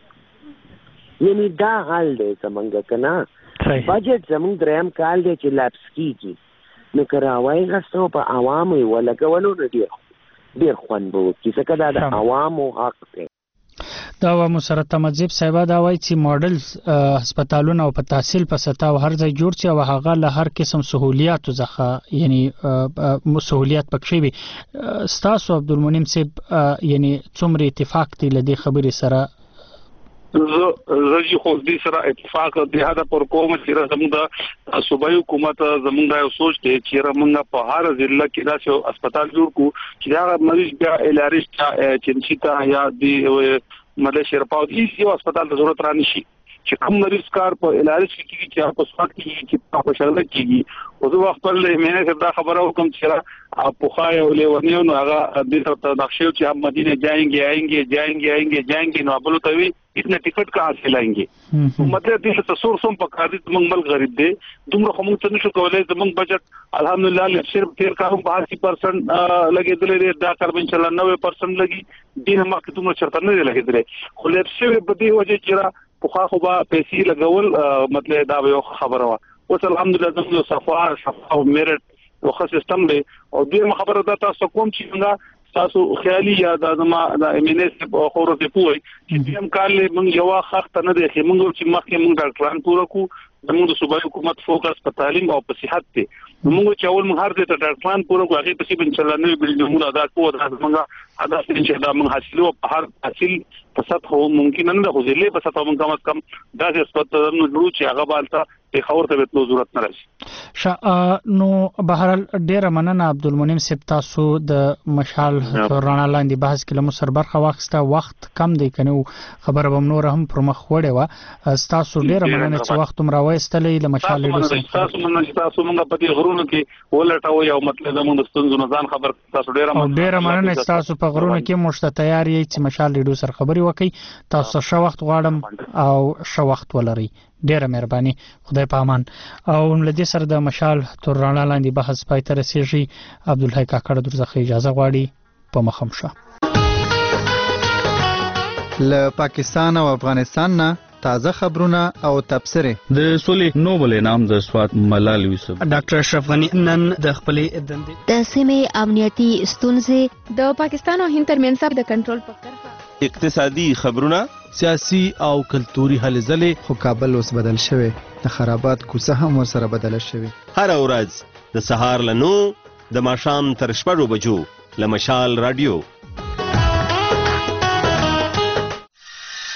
Speaker 21: ورکړي یعنی دا حال دی څنګه کنه بجټ زموږ دریم کال دی چې لاپس کیږي نو کراوای غسو په عوامو ولګولو نه ډیر خوان بو چې څنګه دا د عوامو حق دی
Speaker 2: دا و مسرت مذهب صاحب دا وایي چې ماډل هسپتالونه او په تحصیل په سطح او هر ځای جوړ شي او هغه له هر قسم سہولیات زخه یعنی سہولیات پکې وي ستاسو عبدالمنعم صاحب یعنی څومره اتفاق دی لدی خبرې سره
Speaker 20: زه خو دې سره اتفاق د هدا پر کوم چې زموږ د صوبایي حکومت زموږ د سوچ دی چې موږ په هر ضلع کې داسې هسپتال جوړ کو چې دا مریض بیا الارشتا چنچیتا یا د مدد شرپاو دې یو هسپتال د ضرورت را نشي چې کوم مریض کار په علاج کې چې په سواد کې چې په شغله کېږي او د وخت په لمنه دا خبره وکم چې په خای او لیونیو نو هغه د تدخل چې هم مدینه جاएंगे نو بل ته وي اتنا ټیکټ کا حاصل آएंगे مطلب دې څه سورسوم په کار دي موږ مل غریب دي دومره کوم څه نشو کولای زموږ بجټ الحمدلله صرف 13% لګیدلې دا کار ان شاء الله 90% لګي دین ما کې دومره چرته نه لګیدلې خو لپسه په دې وجه چې په خو به پیسې لګول مطلب دا یو خبره وا اوس الحمدلله زموږ صفه او میرټ او سیستم دی او دې خبره دا تاسو کوم چې څنګه تاسو خیالي یا د زما د امینس په خورو ته پوي چې دیم کال موږ یو خخت نه دی موږ چې مخکې موږ ډاکټران پوره کو زموږ د صوبایي حکومت فوکس په تعلیم او په صحت دی موږ چې اول موږ هر دې ته ډاکټران پوره کو هغه په ان شاء الله نوې بلډینګونه ادا کوو دا موږ ادا چې دا موږ حاصلو په هر حاصل په سطح ممکن نه ده خو ځلې په سطح موږ کم از کم دا هسپتال نو جوړ چې هغه بالته په خبر ته به ضرورت نه راشي
Speaker 2: نو بهرحال ډیر مننه عبدالمنعم صاحب تاسو د مشال رڼا لاندې بحث کې له سر برخه واخسته وخت کم دی کنه خبره به نور هم پر مخ وړي وا تاسو ډیر مننه چې وخت مر راوېستلې له مشال
Speaker 20: تاسو موږ په دې غرونو کې ولټاو یو مطلب زموږ ستونزو نه ځان خبر تاسو ډیر مننه تاسو په غرونو کې مشته تیار یې چې مشال ریډیو سره خبري وکي تاسو شو وخت غواړم او شو وخت ولري ډیره مهرباني خدای په امان او لدې سره د مشال تر رڼا لاندې بحث پای ته رسیږي عبدالحی کاکړ درڅخه اجازه غواړي په مخم شه
Speaker 9: له پاکستان او افغانستان نه تازه خبرونه او تبصره
Speaker 3: د سولې نوبل انعام د سواد ملال یوسف
Speaker 2: ډاکټر اشرف غنی نن د خپلې دندې
Speaker 7: د سیمې امنیتي ستونزې د پاکستان او هند ترمنځ د کنټرول په کرښه
Speaker 1: اقتصادي خبرونه
Speaker 3: سیاسي او کلتوري هلې ځلې
Speaker 9: خو کابل اوس بدل شوی د خرابات کوڅه هم ورسره بدل شوی
Speaker 1: هر ورځ د سهار له 9 د ماښام تر 6 بجو له مشال رادیو